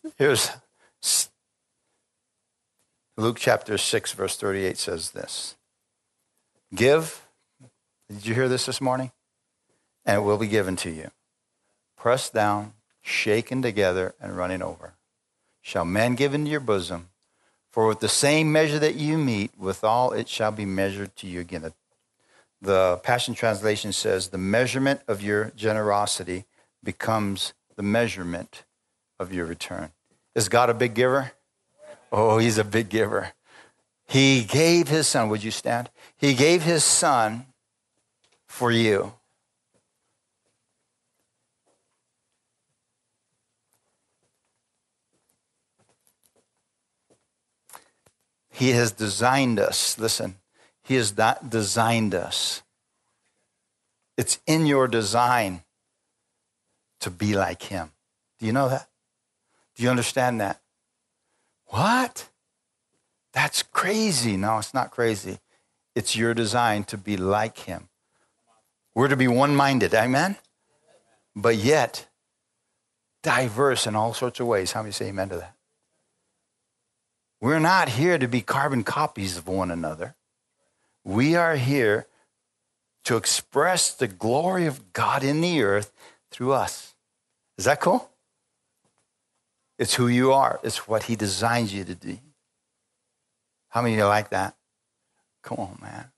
Luke chapter 6, verse 38 says this. Give, did you hear this morning? And it will be given to you. Pressed down, shaken together, and running over. Shall men give into your bosom? For with the same measure that you meet, withal it shall be measured to you again. The Passion Translation says, the measurement of your generosity becomes the measurement of your return. Is God a big giver? Oh, he's a big giver. He gave his son. Would you stand? He gave his son for you. He has designed us. Listen, he has designed us. It's in your design to be like him. Do you know that? Do you understand that? What? That's crazy. No, it's not crazy. It's your design to be like him. We're to be one-minded, amen? But yet, diverse in all sorts of ways. How many say amen to that? We're not here to be carbon copies of one another. We are here to express the glory of God in the earth through us. Is that cool? It's who you are. It's what he designs you to do. How many of you like that? Come on, man.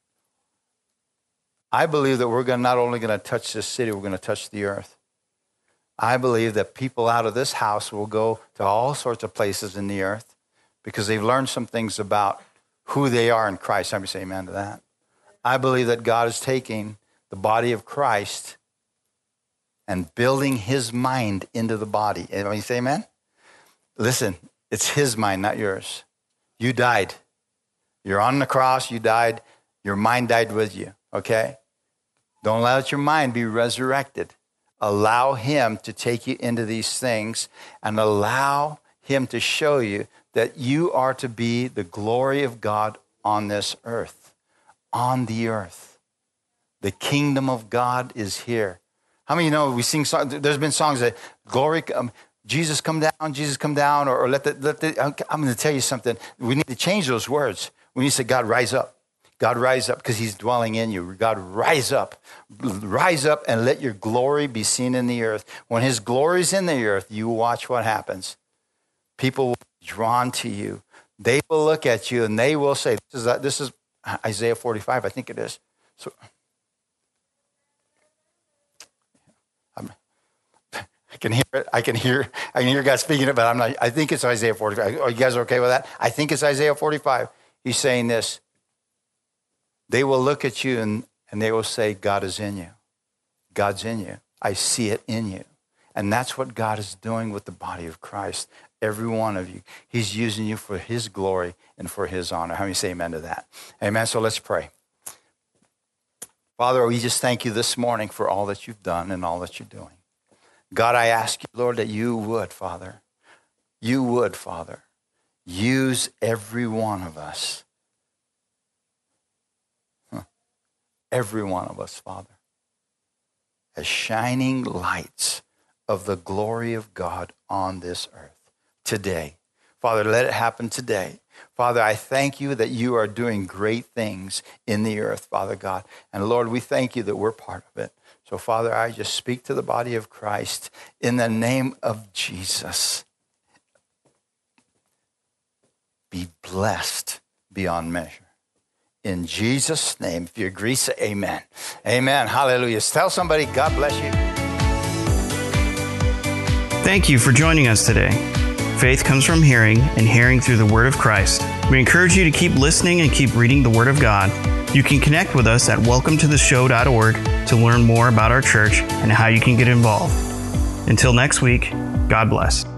I believe that we're not only going to touch this city, we're going to touch the earth. I believe that people out of this house will go to all sorts of places in the earth because they've learned some things about who they are in Christ. Somebody say amen to that. I believe that God is taking the body of Christ and building his mind into the body. Anybody say amen? Listen, it's his mind, not yours. You died. You're on the cross, you died. Your mind died with you, okay? Don't let your mind be resurrected. Allow him to take you into these things and allow him to show you that you are to be the glory of God on this earth, on the earth. The kingdom of God is here. How many of you know we sing songs? There's been songs that glory, Jesus come down, or let the. I'm going to tell you something. We need to change those words. We need to say, God, rise up. God, rise up because he's dwelling in you. God, rise up and let your glory be seen in the earth. When his glory is in the earth, you watch what happens. People will be drawn to you. They will look at you and they will say, this is Isaiah 45, I think it is. So, I can hear it. I can hear God speaking it, but I'm not. I think it's Isaiah 45. Are you guys okay with that? I think it's Isaiah 45. He's saying this. They will look at you and they will say, God is in you. God's in you. I see it in you. And that's what God is doing with the body of Christ. Every one of you. He's using you for his glory and for his honor. How many say amen to that? Amen. So let's pray. Father, we just thank you this morning for all that you've done and all that you're doing. God, I ask you, Lord, that you would, Father, use every one of us. Every one of us, Father, as shining lights of the glory of God on this earth today. Father, let it happen today. Father, I thank you that you are doing great things in the earth, Father God. And Lord, we thank you that we're part of it. So, Father, I just speak to the body of Christ in the name of Jesus. Be blessed beyond measure. In Jesus' name, if you agree, say amen. Amen. Hallelujah. Tell somebody, God bless you. Thank you for joining us today. Faith comes from hearing, and hearing through the Word of Christ. We encourage you to keep listening and keep reading the Word of God. You can connect with us at welcometotheshow.org to learn more about our church and how you can get involved. Until next week, God bless.